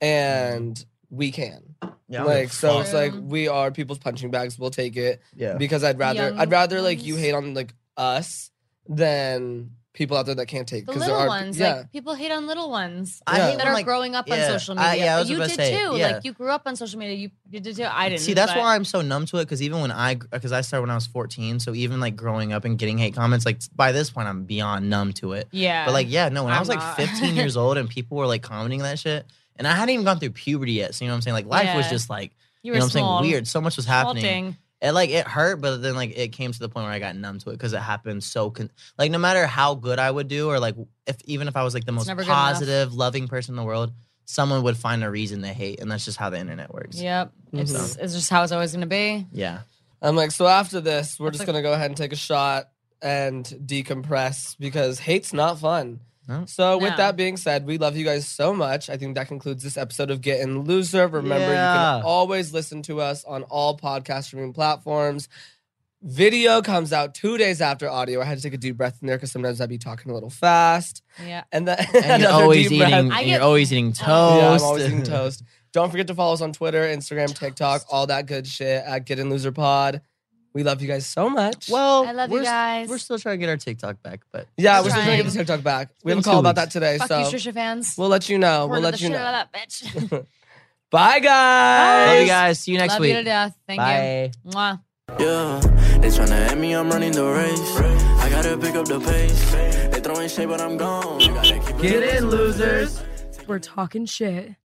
and we can. Yeah, like so fuck. it's like we are people's punching bags. We'll take it yeah. because I'd rather Young I'd rather like you ones. hate on like us than people out there that can't take. the 'cause little there are, ones, yeah. like people hate on little ones I Yeah. hate that when, are like, growing up yeah, on social I- media. yeah, I was you about to did say, too. yeah. Like you grew up on social media. You, you did too. I didn't. See, that's but- why I'm so numb to it. Because even when I, because I started when I was fourteen, so even like growing up and getting hate comments, like by this point I'm beyond numb to it. Yeah. But like, yeah, no, when i I'm was like not. fifteen years old and people were like commenting that shit, and I hadn't even gone through puberty yet. So you know what I'm saying? Like life was Yeah. just like, you you, were know what I'm small. saying? Weird. So much was happening. Small It like it hurt, but then like it came to the point where I got numb to it because it happened so con- like no matter how good I would do or like if even if I was like the most never good enough. positive, loving person in the world, someone would find a reason to hate, and that's just how the internet works. Yep. It's Mhm. it's just how it's always gonna be. Yeah. I'm like, so after this, we're That's just like- gonna go ahead and take a shot and decompress because hate's not fun. No. So with No. that being said, we love you guys so much. I think that concludes this episode of Getting Loser. Remember, you Yeah. can always listen to us on all podcast streaming platforms. Video comes out two days after audio. I had to take a deep breath in there because sometimes I'd be talking a little fast. Yeah. And then And you're another always deep breath. eating. I And get- you're always eating toast. Yeah, I'm always eating toast. Don't forget to follow us on Twitter, Instagram, TikTok, all that good shit at Getting Loser Pod. We love you guys so much. Well, I love you we're, guys. We're still trying to get our TikTok back, but yeah, we're we're still trying to get the trying. TikTok back. We have a been call two about that weeks. today, Fuck so you, Trisha fans. we'll let you know. We're We'll the let you shit know. out of that bitch. Bye, guys. love you guys. See you next Love week. you to death. Thank Bye. you. Mwah. Yeah, they tryna at me, I'm running the race. I gotta pick up the pace. They throwing shade, but I'm gone. I gotta keep it. Get in, losers. We're talking shit.